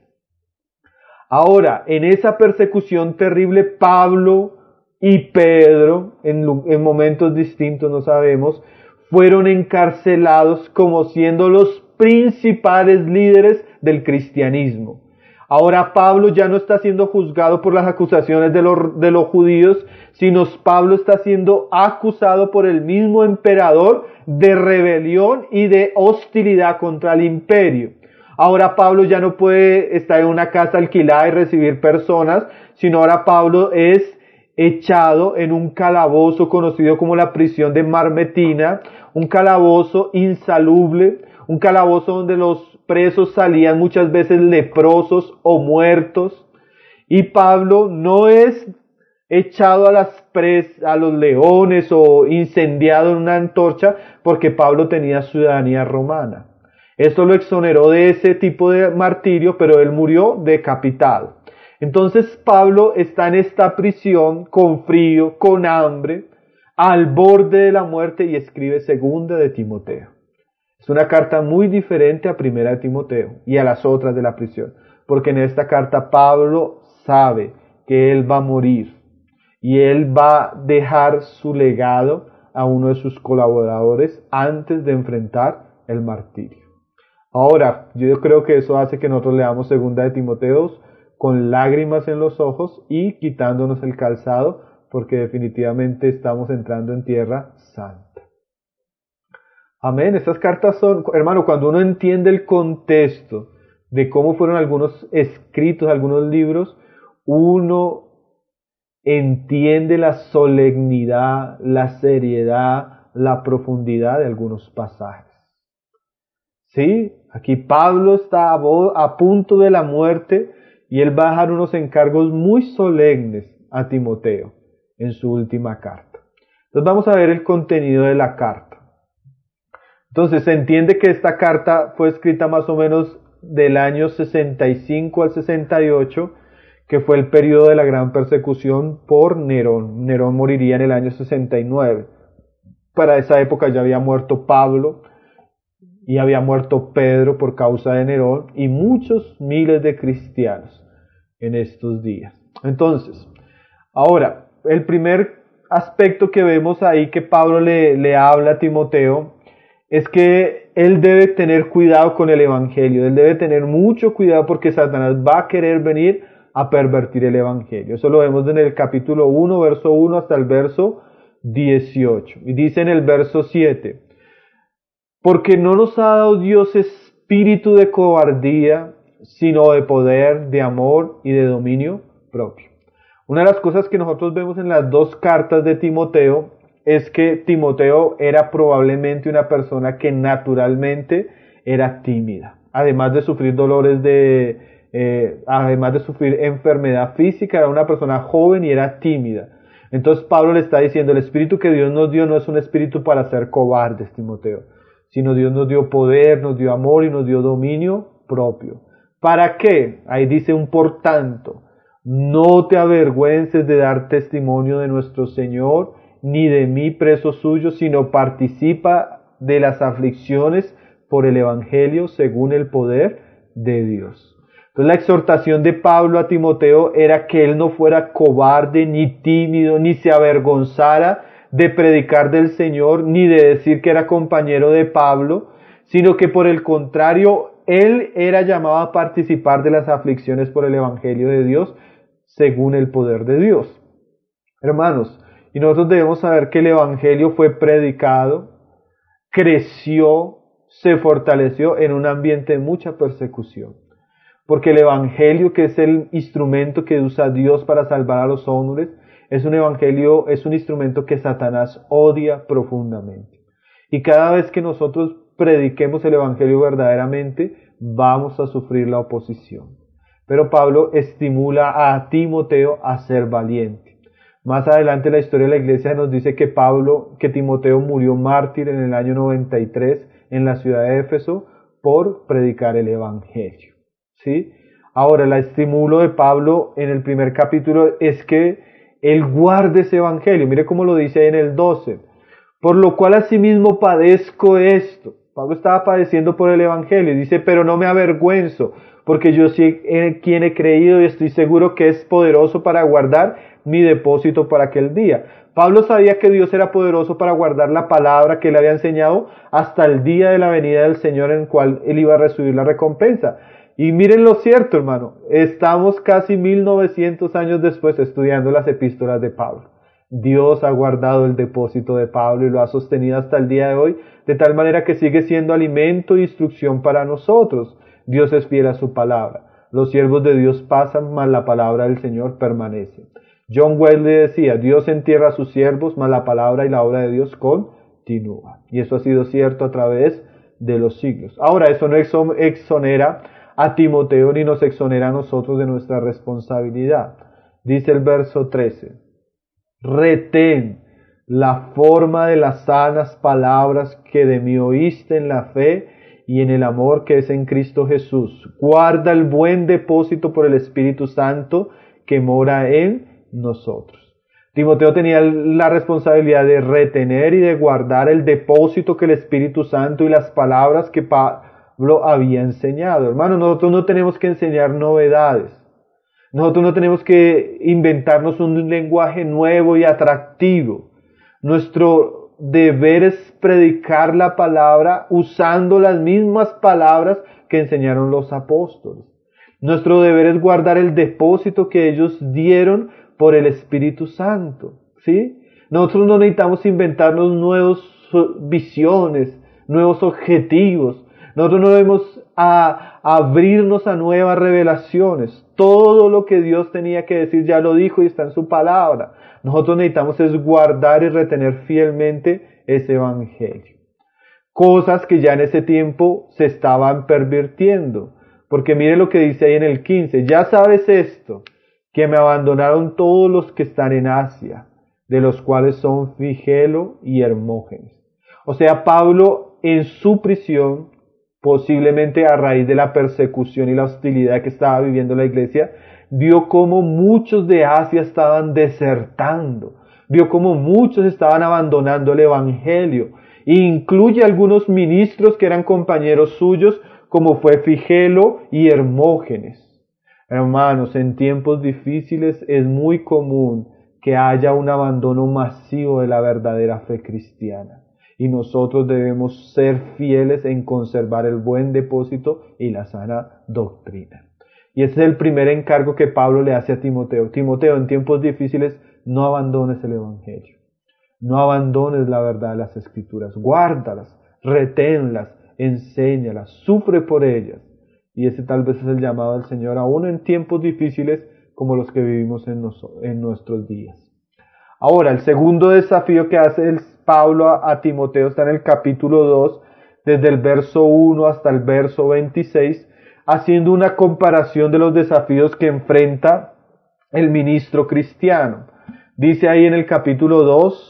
Ahora, en esa persecución terrible, Pablo y Pedro, en momentos distintos, no sabemos, fueron encarcelados como siendo los principales líderes del cristianismo. Ahora Pablo ya no está siendo juzgado por las acusaciones de los judíos, sino Pablo está siendo acusado por el mismo emperador de rebelión y de hostilidad contra el imperio. Ahora Pablo ya no puede estar en una casa alquilada y recibir personas, sino ahora Pablo es echado en un calabozo conocido como la prisión de Marmetina, un calabozo insalubre, un calabozo donde los presos salían muchas veces leprosos o muertos, y Pablo no es echado a los leones o incendiado en una antorcha porque Pablo tenía ciudadanía romana. Esto lo exoneró de ese tipo de martirio, pero él murió decapitado. Entonces Pablo está en esta prisión con frío, con hambre, al borde de la muerte y escribe segunda de Timoteo. Es una carta muy diferente a primera de Timoteo y a las otras de la prisión, porque en esta carta Pablo sabe que él va a morir y él va a dejar su legado a uno de sus colaboradores antes de enfrentar el martirio. Ahora, yo creo que eso hace que nosotros leamos segunda de Timoteo con lágrimas en los ojos y quitándonos el calzado, porque definitivamente estamos entrando en tierra santa. Amén. Estas cartas son, hermano, cuando uno entiende el contexto de cómo fueron algunos escritos, algunos libros, uno entiende la solemnidad, la seriedad, la profundidad de algunos pasajes. ¿Sí? Aquí Pablo está a punto de la muerte y él va a dejar unos encargos muy solemnes a Timoteo en su última carta. Entonces vamos a ver el contenido de la carta. Entonces se entiende que esta carta fue escrita más o menos del año 65 al 68, que fue el periodo de la gran persecución por Nerón. Nerón moriría en el año 69. Para esa época ya había muerto Pablo y había muerto Pedro por causa de Nerón y muchos miles de cristianos en estos días. Entonces, ahora, el primer aspecto que vemos ahí que Pablo le habla a Timoteo es que él debe tener cuidado con el evangelio, él debe tener mucho cuidado porque Satanás va a querer venir a pervertir el evangelio. Eso lo vemos en el capítulo 1, verso 1 hasta el verso 18. Y dice en el verso 7, porque no nos ha dado Dios espíritu de cobardía, sino de poder, de amor y de dominio propio. Una de las cosas que nosotros vemos en las dos cartas de Timoteo es que Timoteo era probablemente una persona que naturalmente era tímida. Además de sufrir además de sufrir enfermedad física, era una persona joven y era tímida. Entonces Pablo le está diciendo, el espíritu que Dios nos dio no es un espíritu para ser cobardes, Timoteo, sino Dios nos dio poder, nos dio amor y nos dio dominio propio. ¿Para qué? Ahí dice un por tanto. No te avergüences de dar testimonio de nuestro Señor, ni de mí preso suyo, sino participa de las aflicciones por el Evangelio según el poder de Dios. Entonces la exhortación de Pablo a Timoteo era que él no fuera cobarde, ni tímido, ni se avergonzara de predicar del Señor, ni de decir que era compañero de Pablo, sino que por el contrario, él era llamado a participar de las aflicciones por el Evangelio de Dios, según el poder de Dios. Hermanos, y nosotros debemos saber que el Evangelio fue predicado, creció, se fortaleció en un ambiente de mucha persecución. Porque el Evangelio, que es el instrumento que usa Dios para salvar a los hombres, es un instrumento que Satanás odia profundamente. Y cada vez que nosotros prediquemos el Evangelio verdaderamente, vamos a sufrir la oposición. Pero Pablo estimula a Timoteo a ser valiente. Más adelante en la historia de la iglesia nos dice que Timoteo murió mártir en el año 93 en la ciudad de Éfeso por predicar el Evangelio. ¿Sí? Ahora, el estimulo de Pablo en el primer capítulo es que él guarde ese Evangelio. Mire cómo lo dice ahí en el 12. Por lo cual asimismo padezco esto. Pablo estaba padeciendo por el Evangelio y dice, pero no me avergüenzo, porque yo sé en quien he creído y estoy seguro que es poderoso para guardar mi depósito para aquel día. Pablo sabía que Dios era poderoso para guardar la palabra que él había enseñado hasta el día de la venida del Señor en el cual él iba a recibir la recompensa. Y miren lo cierto, hermano, estamos casi 1900 años después estudiando las epístolas de Pablo. Dios ha guardado el depósito de Pablo y lo ha sostenido hasta el día de hoy, de tal manera que sigue siendo alimento e instrucción para nosotros. Dios es fiel a su palabra. Los siervos de Dios pasan, mas la palabra del Señor permanece. John Wesley decía, Dios entierra a sus siervos, mas la palabra y la obra de Dios continúa. Y eso ha sido cierto a través de los siglos. Ahora, eso no exonera a Timoteo ni nos exonera a nosotros de nuestra responsabilidad. Dice el verso 13, retén la forma de las sanas palabras que de mí oíste en la fe y en el amor que es en Cristo Jesús. Guarda el buen depósito por el Espíritu Santo que mora en nosotros. Timoteo tenía la responsabilidad de retener y de guardar el depósito que el Espíritu Santo y las palabras que Pablo había enseñado. Hermano, nosotros no tenemos que enseñar novedades. Nosotros no tenemos que inventarnos un lenguaje nuevo y atractivo. Nuestro deber es predicar la palabra usando las mismas palabras que enseñaron los apóstoles. Nuestro deber es guardar el depósito que ellos dieron por el Espíritu Santo, ¿sí? Nosotros no necesitamos inventarnos nuevas visiones, nuevos objetivos. Nosotros no debemos abrirnos a nuevas revelaciones. Todo lo que Dios tenía que decir ya lo dijo y está en su palabra. Nosotros necesitamos es guardar y retener fielmente ese evangelio. Cosas que ya en ese tiempo se estaban pervirtiendo. Porque mire lo que dice ahí en el 15. Ya sabes esto, que me abandonaron todos los que están en Asia, de los cuales son Figelo y Hermógenes. O sea, Pablo en su prisión, posiblemente a raíz de la persecución y la hostilidad que estaba viviendo la iglesia, vio cómo muchos de Asia estaban desertando, vio cómo muchos estaban abandonando el evangelio, e incluye algunos ministros que eran compañeros suyos, como fue Figelo y Hermógenes. Hermanos, en tiempos difíciles es muy común que haya un abandono masivo de la verdadera fe cristiana. Y nosotros debemos ser fieles en conservar el buen depósito y la sana doctrina. Y ese es el primer encargo que Pablo le hace a Timoteo. Timoteo, en tiempos difíciles, no abandones el Evangelio. No abandones la verdad de las Escrituras. Guárdalas, reténlas, enséñalas, sufre por ellas. Y ese tal vez es el llamado del Señor, aún en tiempos difíciles como los que vivimos en nuestros días. Ahora, el segundo desafío que hace Pablo a Timoteo está en el capítulo 2, desde el verso 1 hasta el verso 26, haciendo una comparación de los desafíos que enfrenta el ministro cristiano. Dice ahí en el capítulo 2,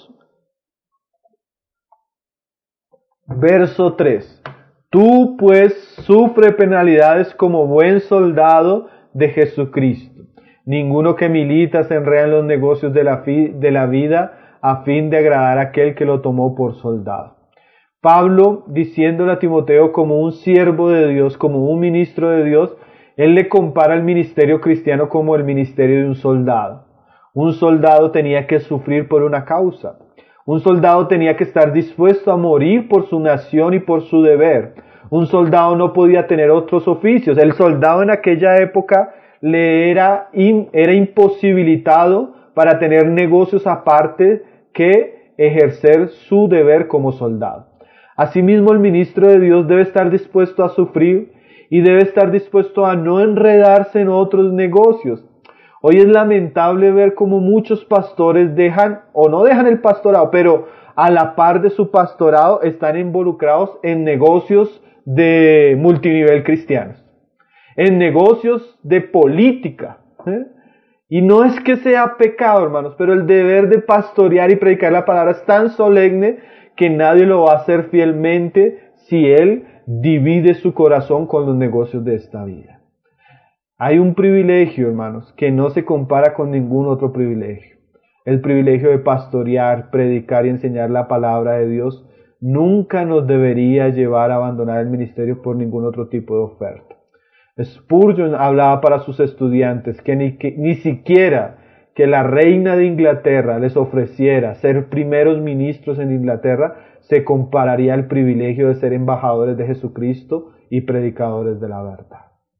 verso 3, tú pues sufre penalidades como buen soldado de Jesucristo. Ninguno que milita se enreda en los negocios de la vida a fin de agradar a aquel que lo tomó por soldado. Pablo, diciéndole a Timoteo como un siervo de Dios, como un ministro de Dios, él le compara el ministerio cristiano como el ministerio de un soldado. Un soldado tenía que sufrir por una causa. Un soldado tenía que estar dispuesto a morir por su nación y por su deber. Un soldado no podía tener otros oficios. El soldado en aquella época le era imposibilitado para tener negocios aparte que ejercer su deber como soldado. Asimismo, el ministro de Dios debe estar dispuesto a sufrir y debe estar dispuesto a no enredarse en otros negocios. Hoy es lamentable ver cómo muchos pastores dejan o no dejan el pastorado, pero a la par de su pastorado están involucrados en negocios de multinivel cristianos, en negocios de política. Y no es que sea pecado, hermanos, pero el deber de pastorear y predicar la palabra es tan solemne que nadie lo va a hacer fielmente si él divide su corazón con los negocios de esta vida. Hay un privilegio, hermanos, que no se compara con ningún otro privilegio. El privilegio de pastorear, predicar y enseñar la palabra de Dios nunca nos debería llevar a abandonar el ministerio por ningún otro tipo de oferta. Spurgeon hablaba para sus estudiantes que ni siquiera que la reina de Inglaterra les ofreciera ser primeros ministros en Inglaterra se compararía al privilegio de ser embajadores de Jesucristo y predicadores de la verdad.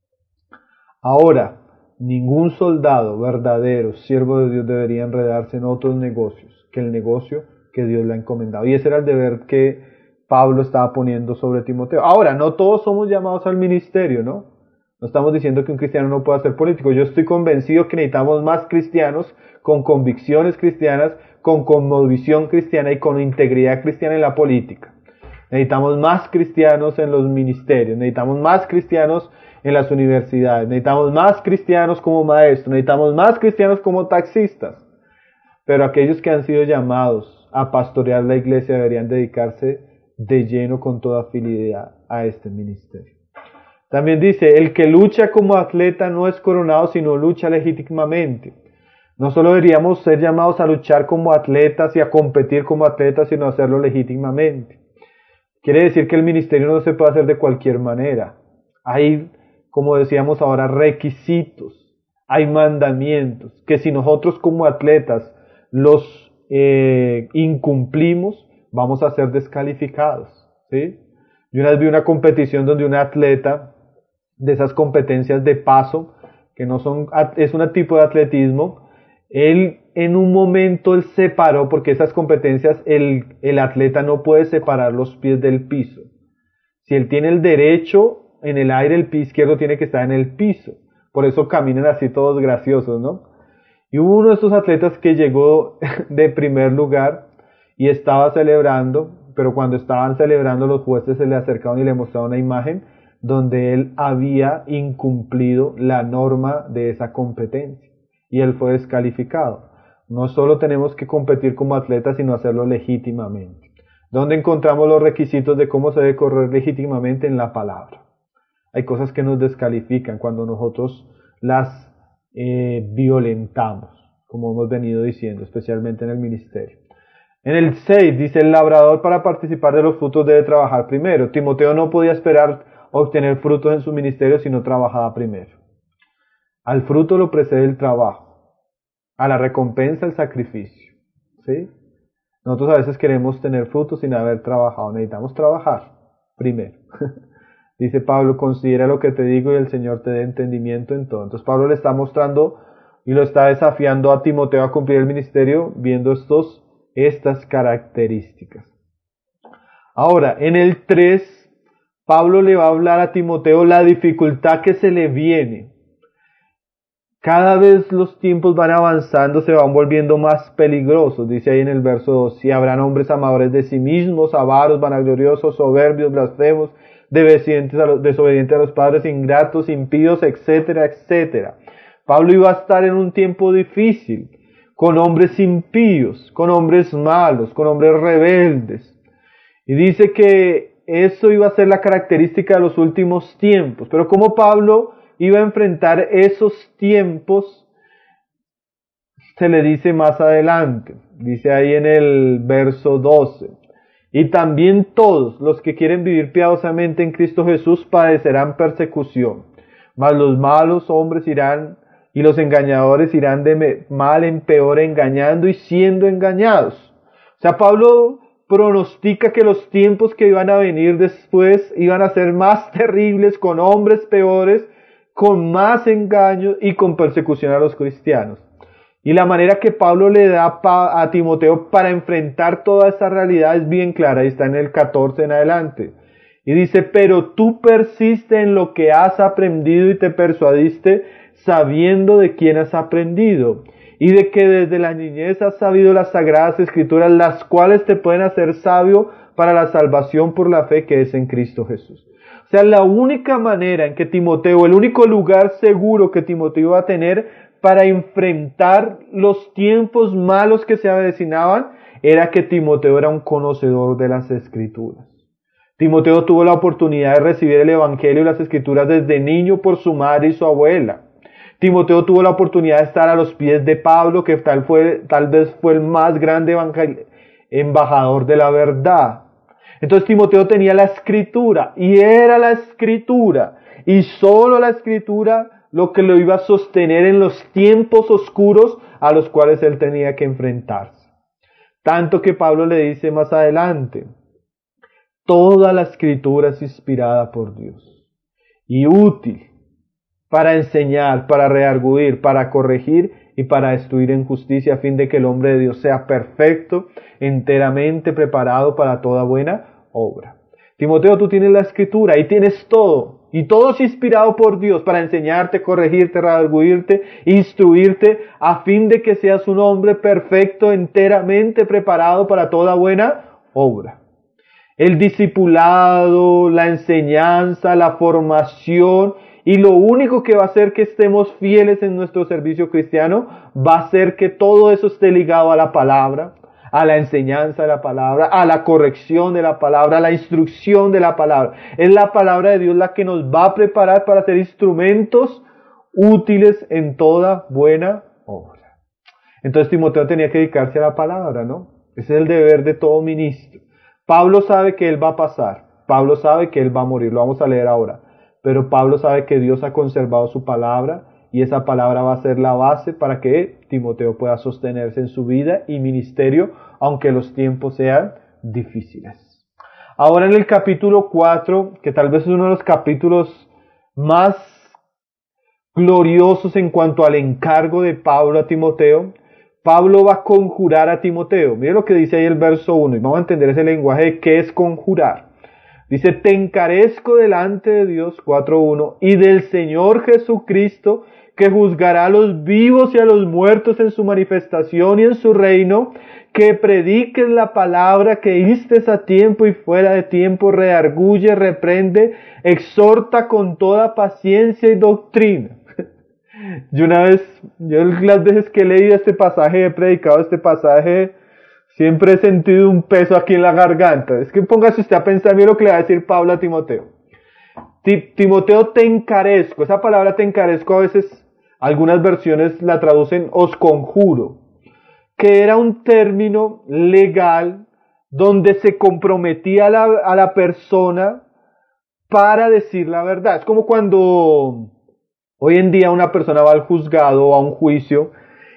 Ahora, ningún soldado verdadero, siervo de Dios, debería enredarse en otros negocios que el negocio que Dios le ha encomendado. Y ese era el deber que Pablo estaba poniendo sobre Timoteo. Ahora, no todos somos llamados al ministerio, ¿no? No estamos diciendo que un cristiano no pueda ser político. Yo estoy convencido que necesitamos más cristianos con convicciones cristianas, con cosmovisión cristiana y con integridad cristiana en la política. Necesitamos más cristianos en los ministerios, necesitamos más cristianos en las universidades, necesitamos más cristianos como maestros, necesitamos más cristianos como taxistas. Pero aquellos que han sido llamados a pastorear la iglesia deberían dedicarse de lleno con toda fidelidad a este ministerio. También dice, el que lucha como atleta no es coronado, sino lucha legítimamente. No solo deberíamos ser llamados a luchar como atletas y a competir como atletas, sino hacerlo legítimamente. Quiere decir que el ministerio no se puede hacer de cualquier manera. Hay, como decíamos ahora, requisitos, hay mandamientos, que si nosotros como atletas los incumplimos, vamos a ser descalificados, ¿sí? Yo una vez vi una competición donde un atleta de esas competencias de paso, que no son, es un tipo de atletismo, él en un momento él separó, porque esas competencias el atleta no puede separar los pies del piso. Si él tiene el derecho en el aire, el pie izquierdo tiene que estar en el piso. Por eso caminan así todos graciosos, ¿no? Y hubo uno de estos atletas que llegó de primer lugar y estaba celebrando, pero cuando estaban celebrando los jueces se le acercaron y le mostraron una imagen donde él había incumplido la norma de esa competencia y él fue descalificado. No solo tenemos que competir como atletas, sino hacerlo legítimamente. ¿Dónde encontramos los requisitos de cómo se debe correr legítimamente? En la palabra. Hay cosas que nos descalifican cuando nosotros las violentamos, como hemos venido diciendo, especialmente en el ministerio. En el 6 dice, el labrador para participar de los frutos debe trabajar primero. Timoteo no podía esperar obtener frutos en su ministerio si no trabajaba primero. Al fruto lo precede el trabajo. a la recompensa, el sacrificio. ¿Sí? Nosotros a veces queremos tener frutos sin haber trabajado. Necesitamos trabajar primero. Dice Pablo, considera lo que te digo y el Señor te dé entendimiento en todo. Entonces Pablo le está mostrando y lo está desafiando a Timoteo a cumplir el ministerio viendo estas características. Ahora, en el 3, Pablo le va a hablar a Timoteo la dificultad que se le viene. Cada vez los tiempos van avanzando, se van volviendo más peligrosos. Dice ahí en el verso 2, si habrán hombres amadores de sí mismos, avaros, vanagloriosos, soberbios, blasfemos, desobedientes a los padres, ingratos, impíos, etcétera, etcétera. Pablo iba a estar en un tiempo difícil, con hombres impíos, con hombres malos, con hombres rebeldes. Y dice que eso iba a ser la característica de los últimos tiempos. Pero como Pablo iba a enfrentar esos tiempos, se le dice más adelante. Dice ahí en el verso 12. Y también todos los que quieren vivir piadosamente en Cristo Jesús padecerán persecución. Mas los malos hombres irán y los engañadores irán de mal en peor engañando y siendo engañados. O sea, Pablo pronostica que los tiempos que iban a venir después iban a ser más terribles, con hombres peores, con más engaños y con persecución a los cristianos. Y la manera que Pablo le da a Timoteo para enfrentar toda esa realidad es bien clara, y está en el 14 en adelante. Y dice, pero tú persiste en lo que has aprendido y te persuadiste sabiendo de quién has aprendido, y de que desde la niñez has sabido las sagradas escrituras, las cuales te pueden hacer sabio para la salvación por la fe que es en Cristo Jesús. O sea, la única manera en que Timoteo, el único lugar seguro que Timoteo iba a tener para enfrentar los tiempos malos que se avecinaban, era que Timoteo era un conocedor de las Escrituras. Timoteo tuvo la oportunidad de recibir el Evangelio y las Escrituras desde niño por su madre y su abuela. Timoteo tuvo la oportunidad de estar a los pies de Pablo, que tal vez fue el más grande embajador de la verdad. Entonces Timoteo tenía la Escritura, y era la Escritura, y solo la Escritura lo que lo iba a sostener en los tiempos oscuros a los cuales él tenía que enfrentarse. Tanto que Pablo le dice más adelante, toda la Escritura es inspirada por Dios y útil para enseñar, para redarguir, para corregir y para destruir en justicia, a fin de que el hombre de Dios sea perfecto, enteramente preparado para toda buena obra. Timoteo, tú tienes la Escritura y tienes todo, y todo es inspirado por Dios para enseñarte, corregirte, redarguirte, instruirte, a fin de que seas un hombre perfecto, enteramente preparado para toda buena obra. El discipulado, la enseñanza, la formación, y lo único que va a hacer que estemos fieles en nuestro servicio cristiano va a ser que todo eso esté ligado a la palabra, a la enseñanza de la palabra, a la corrección de la palabra, a la instrucción de la palabra. Es la palabra de Dios la que nos va a preparar para ser instrumentos útiles en toda buena obra. Entonces Timoteo tenía que dedicarse a la palabra, ¿no? Ese es el deber de todo ministro. Pablo sabe que él va a pasar. Pablo sabe que él va a morir. Lo vamos a leer ahora. Pero Pablo sabe que Dios ha conservado su palabra y esa palabra va a ser la base para que Timoteo pueda sostenerse en su vida y ministerio, aunque los tiempos sean difíciles. Ahora en el capítulo 4, que tal vez es uno de los capítulos más gloriosos en cuanto al encargo de Pablo a Timoteo, Pablo va a conjurar a Timoteo. Mire lo que dice ahí el verso 1, y vamos a entender ese lenguaje de qué es conjurar. Dice, te encarezco delante de Dios, 4.1, y del Señor Jesucristo, que juzgará a los vivos y a los muertos en su manifestación y en su reino, que prediques la palabra, que instes a tiempo y fuera de tiempo, redarguye, reprende, exhorta con toda paciencia y doctrina. Yo las veces que he leído este pasaje, he predicado este pasaje, siempre he sentido un peso aquí en la garganta. Es que póngase usted a pensar bien lo que le va a decir Pablo a Timoteo. Timoteo, te encarezco. Esa palabra te encarezco a veces, algunas versiones la traducen os conjuro, que era un término legal donde se comprometía a la persona para decir la verdad. Es como cuando hoy en día una persona va al juzgado o a un juicio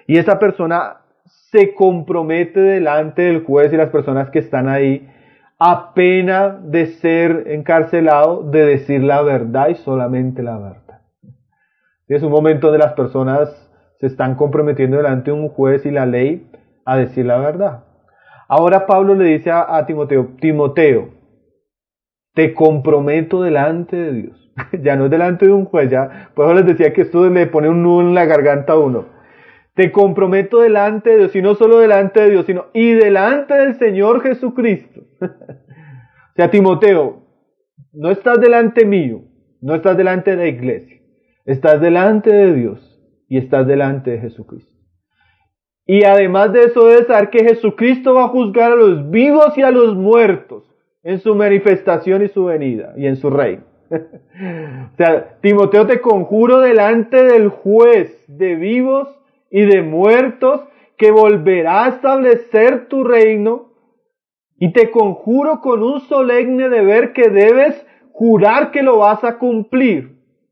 Y esa persona se compromete delante del juez y las personas que están ahí, a pena de ser encarcelado, de decir la verdad y solamente la verdad. Es un momento donde las personas se están comprometiendo delante de un juez y la ley a decir la verdad. Ahora Pablo le dice a Timoteo, Timoteo, te comprometo delante de Dios. Ya no es delante de un juez, ya. Por eso les decía que esto le pone un nudo en la garganta a uno. Te comprometo delante de Dios, y no solo delante de Dios, sino y delante del Señor Jesucristo. O sea, Timoteo, no estás delante mío, no estás delante de la iglesia, estás delante de Dios y estás delante de Jesucristo. Y además de eso debes saber que Jesucristo va a juzgar a los vivos y a los muertos en su manifestación y su venida y en su reino. O sea, Timoteo, te conjuro delante del juez de vivos y de muertos que volverá a establecer tu reino, y te conjuro con un solemne deber que debes jurar que lo vas a cumplir.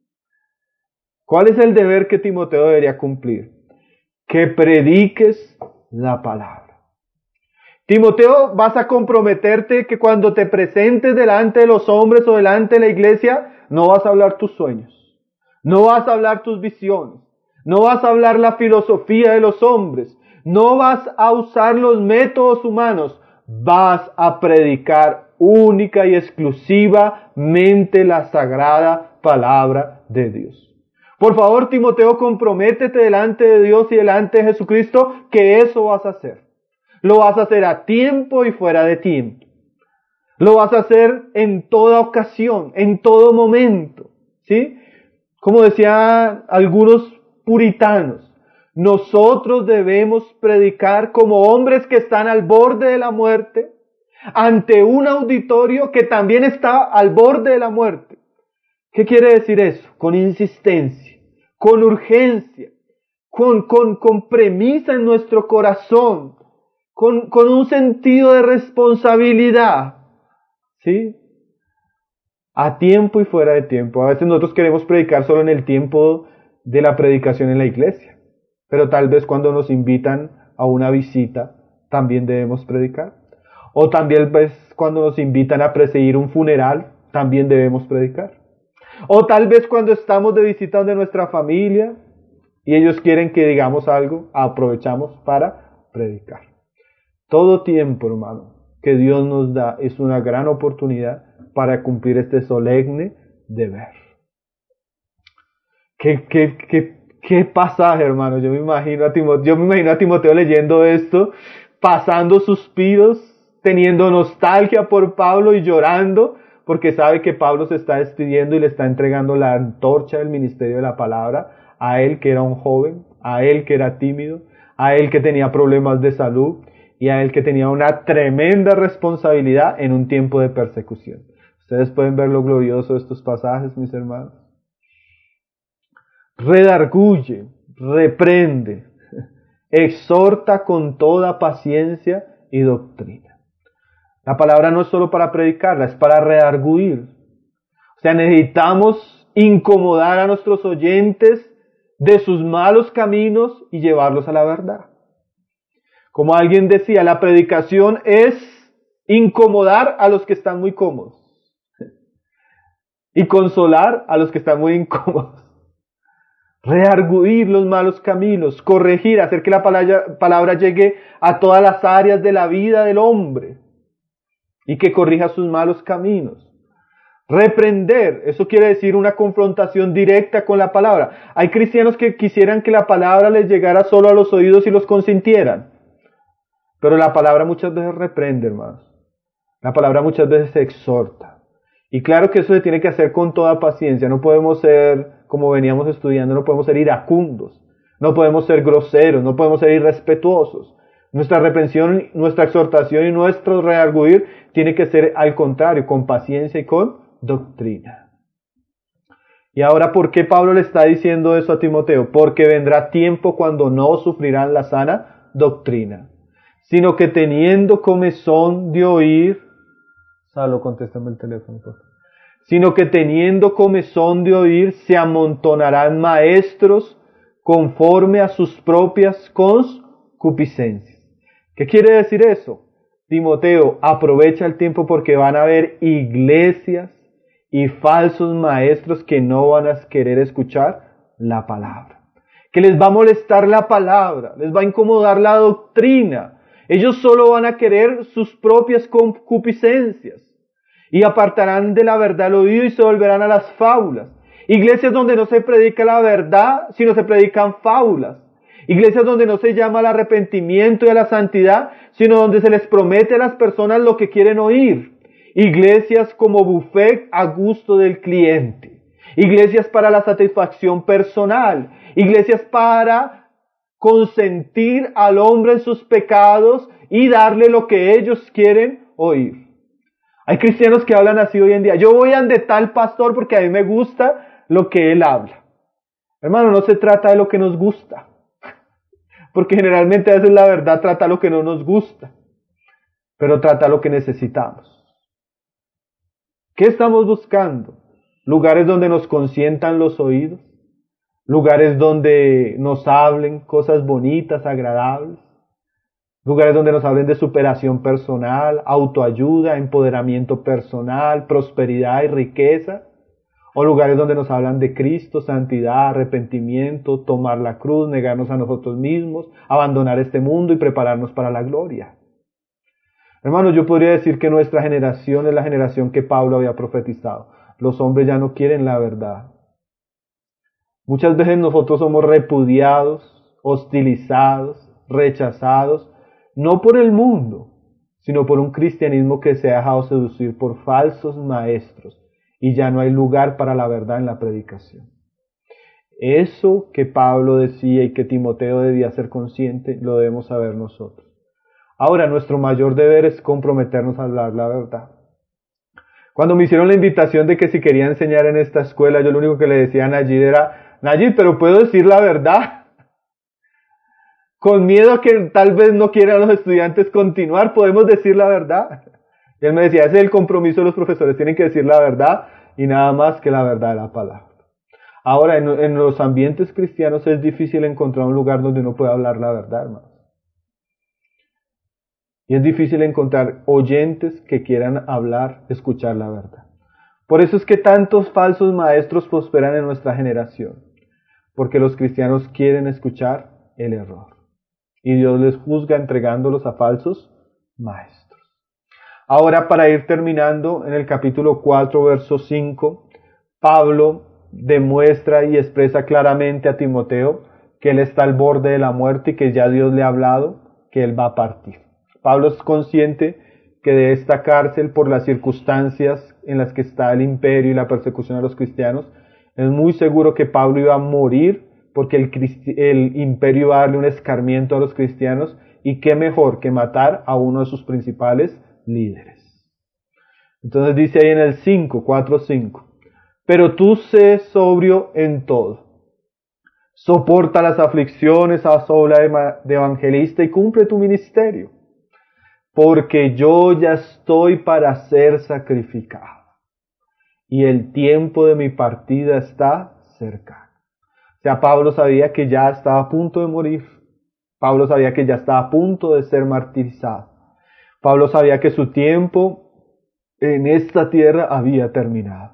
¿Cuál es el deber que Timoteo debería cumplir? Que prediques la palabra. Timoteo, vas a comprometerte que cuando te presentes delante de los hombres o delante de la iglesia, no vas a hablar tus sueños, no vas a hablar tus visiones, no vas a hablar la filosofía de los hombres, no vas a usar los métodos humanos, vas a predicar única y exclusivamente la sagrada palabra de Dios. Por favor, Timoteo, comprométete delante de Dios y delante de Jesucristo que eso vas a hacer. Lo vas a hacer a tiempo y fuera de tiempo. Lo vas a hacer en toda ocasión, en todo momento, ¿sí? Como decían algunos puritanos, nosotros debemos predicar como hombres que están al borde de la muerte, ante un auditorio que también está al borde de la muerte. ¿Qué quiere decir eso? Con insistencia, con urgencia, con premisa en nuestro corazón, con un sentido de responsabilidad, ¿sí? A tiempo y fuera de tiempo. A veces nosotros queremos predicar solo en el tiempo de la predicación en la iglesia, pero tal vez cuando nos invitan a una visita también debemos predicar. O también cuando nos invitan a presidir un funeral también debemos predicar. O tal vez cuando estamos de visita de nuestra familia y ellos quieren que digamos algo, aprovechamos para predicar. Todo tiempo, hermano, que Dios nos da es una gran oportunidad para cumplir este solemne deber. ¿Qué pasaje, hermano? Yo me imagino a Timoteo leyendo esto, pasando suspiros, teniendo nostalgia por Pablo y llorando, porque sabe que Pablo se está despidiendo y le está entregando la antorcha del ministerio de la palabra a él que era un joven, a él que era tímido, a él que tenía problemas de salud y a él que tenía una tremenda responsabilidad en un tiempo de persecución. Ustedes pueden ver lo glorioso de estos pasajes, mis hermanos. Redarguye, reprende, exhorta con toda paciencia y doctrina. La palabra no es solo para predicarla, es para redarguir. O sea, necesitamos incomodar a nuestros oyentes de sus malos caminos y llevarlos a la verdad. Como alguien decía, la predicación es incomodar a los que están muy cómodos y consolar a los que están muy incómodos. Redarguir los malos caminos, corregir, hacer que la palabra llegue a todas las áreas de la vida del hombre y que corrija sus malos caminos. Reprender, eso quiere decir una confrontación directa con la palabra. Hay cristianos que quisieran que la palabra les llegara solo a los oídos y los consintieran, pero la palabra muchas veces reprende, hermanos. La palabra muchas veces exhorta. Y claro que eso se tiene que hacer con toda paciencia. No podemos ser, como veníamos estudiando, no podemos ser iracundos, no podemos ser groseros, no podemos ser irrespetuosos. Nuestra reprensión, nuestra exhortación y nuestro redarguir tiene que ser al contrario, con paciencia y con doctrina. Y ahora, ¿por qué Pablo le está diciendo eso a Timoteo? Porque vendrá tiempo cuando no sufrirán la sana doctrina, sino que teniendo comezón de oír, Salo, contéstame el teléfono, por favor. Sino que teniendo comezón de oír, se amontonarán maestros conforme a sus propias concupiscencias. ¿Qué quiere decir eso? Timoteo, aprovecha el tiempo porque van a haber iglesias y falsos maestros que no van a querer escuchar la palabra. Que les va a molestar la palabra, les va a incomodar la doctrina. Ellos solo van a querer sus propias concupiscencias y apartarán de la verdad el oído y se volverán a las fábulas. Iglesias donde no se predica la verdad, sino se predican fábulas. Iglesias donde no se llama al arrepentimiento y a la santidad, sino donde se les promete a las personas lo que quieren oír. Iglesias como buffet a gusto del cliente. Iglesias para la satisfacción personal. Iglesias para consentir al hombre en sus pecados y darle lo que ellos quieren oír. Hay cristianos que hablan así hoy en día. Yo voy ante tal pastor porque a mí me gusta lo que él habla. Hermano, no se trata de lo que nos gusta. Porque generalmente a veces la verdad trata lo que no nos gusta. Pero trata lo que necesitamos. ¿Qué estamos buscando? Lugares donde nos consientan los oídos. Lugares donde nos hablen cosas bonitas, agradables. Lugares donde nos hablen de superación personal, autoayuda, empoderamiento personal, prosperidad y riqueza. O lugares donde nos hablan de Cristo, santidad, arrepentimiento, tomar la cruz, negarnos a nosotros mismos, abandonar este mundo y prepararnos para la gloria. Hermanos, yo podría decir que nuestra generación es la generación que Pablo había profetizado. Los hombres ya no quieren la verdad. Muchas veces nosotros somos repudiados, hostilizados, rechazados, no por el mundo, sino por un cristianismo que se ha dejado seducir por falsos maestros y ya no hay lugar para la verdad en la predicación. Eso que Pablo decía y que Timoteo debía ser consciente, lo debemos saber nosotros. Ahora, nuestro mayor deber es comprometernos a hablar la verdad. Cuando me hicieron la invitación de que si quería enseñar en esta escuela, yo lo único que le decía a Nayid era, Nayid, pero ¿puedo decir la verdad? Con miedo a que tal vez no quieran los estudiantes continuar, ¿podemos decir la verdad? Y él me decía, ese es el compromiso de los profesores, tienen que decir la verdad y nada más que la verdad de la palabra. Ahora, en los ambientes cristianos es difícil encontrar un lugar donde uno pueda hablar la verdad, hermano. Y es difícil encontrar oyentes que quieran hablar, escuchar la verdad. Por eso es que tantos falsos maestros prosperan en nuestra generación. Porque los cristianos quieren escuchar el error. Y Dios les juzga entregándolos a falsos maestros. Ahora, para ir terminando, en el capítulo 4, verso 5, Pablo demuestra y expresa claramente a Timoteo que él está al borde de la muerte y que ya Dios le ha hablado que él va a partir. Pablo es consciente que de esta cárcel, por las circunstancias en las que está el imperio y la persecución a los cristianos, es muy seguro que Pablo iba a morir porque el imperio iba a darle un escarmiento a los cristianos, y qué mejor que matar a uno de sus principales líderes. Entonces dice ahí en el 4:5, pero tú sé sobrio en todo, soporta las aflicciones a sola de evangelista y cumple tu ministerio, porque yo ya estoy para ser sacrificado y el tiempo de mi partida está cercano. O sea, Pablo sabía que ya estaba a punto de morir. Pablo sabía que ya estaba a punto de ser martirizado. Pablo sabía que su tiempo en esta tierra había terminado.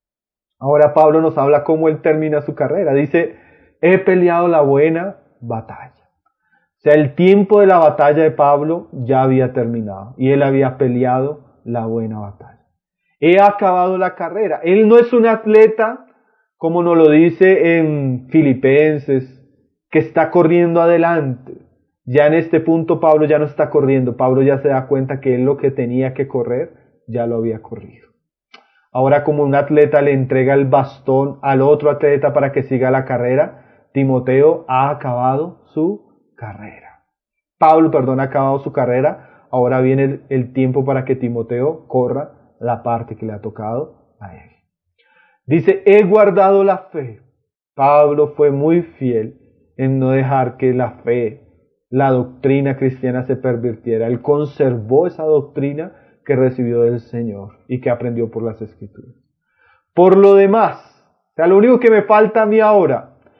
Ahora Pablo nos habla cómo él termina su carrera. Dice, he peleado la buena batalla. O sea, el tiempo de la batalla de Pablo ya había terminado y él había peleado la buena batalla. He acabado la carrera. Él no es un atleta, como nos lo dice en Filipenses, que está corriendo adelante. Ya en este punto Pablo ya no está corriendo. Pablo ya se da cuenta que él lo que tenía que correr, ya lo había corrido. Ahora, como un atleta le entrega el bastón al otro atleta para que siga la carrera, Timoteo ha acabado su carrera. Pablo, ha acabado su carrera. Ahora viene el tiempo para que Timoteo corra la parte que le ha tocado a él. Dice, he guardado la fe. Pablo fue muy fiel en no dejar que la fe, la doctrina cristiana se pervirtiera. Él conservó esa doctrina que recibió del Señor y que aprendió por las Escrituras. Por lo demás, o sea, lo único que me falta a mí ahora,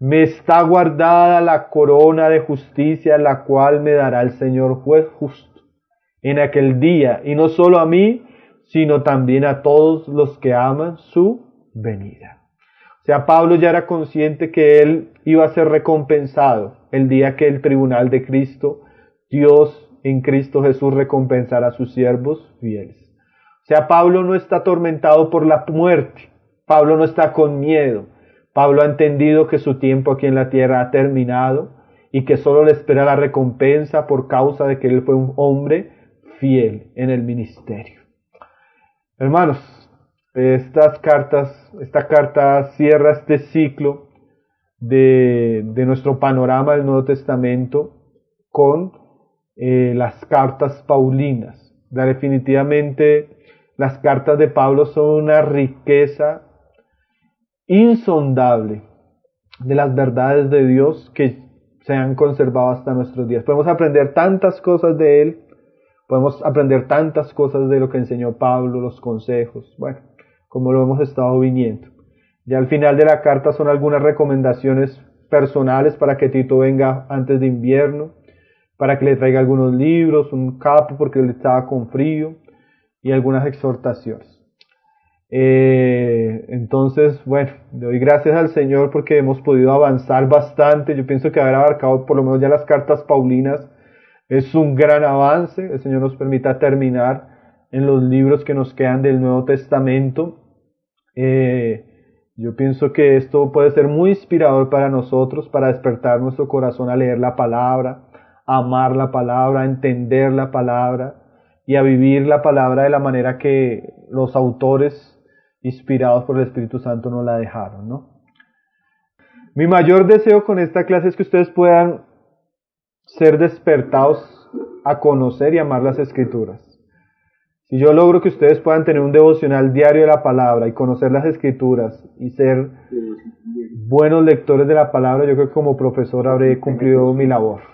Me está guardada la corona de justicia, la cual me dará el Señor juez justo en aquel día, y no solo a mí, sino también a todos los que aman su venida. O sea, Pablo ya era consciente que él iba a ser recompensado el día que el tribunal de Cristo, Dios en Cristo Jesús, recompensará a sus siervos fieles. O sea, Pablo no está atormentado por la muerte, Pablo no está con miedo, Pablo ha entendido que su tiempo aquí en la tierra ha terminado y que solo le espera la recompensa por causa de que él fue un hombre fiel en el ministerio. Hermanos, esta carta cierra este ciclo de nuestro panorama del Nuevo Testamento con las cartas paulinas. Definitivamente las cartas de Pablo son una riqueza insondable de las verdades de Dios que se han conservado hasta nuestros días. Podemos aprender tantas cosas de él, podemos aprender tantas cosas de lo que enseñó Pablo, los consejos, bueno, como lo hemos estado viniendo. Ya al final de la carta son algunas recomendaciones personales para que Tito venga antes de invierno, para que le traiga algunos libros, un capo porque él estaba con frío y algunas exhortaciones. Entonces, bueno, le doy gracias al Señor porque hemos podido avanzar bastante. Yo pienso que haber abarcado por lo menos ya las cartas paulinas es un gran avance. El Señor nos permita terminar en los libros que nos quedan del Nuevo Testamento. Yo pienso que esto puede ser muy inspirador para nosotros, para despertar nuestro corazón a leer la palabra, a amar la palabra, a entender la palabra y a vivir la palabra de la manera que los autores inspirados por el Espíritu Santo nos la dejaron, ¿no? Mi mayor deseo con esta clase es que ustedes puedan ser despertados a conocer y amar las Escrituras. Si yo logro que ustedes puedan tener un devocional diario de la palabra y conocer las Escrituras y ser buenos lectores de la palabra, yo creo que como profesor habré cumplido mi labor.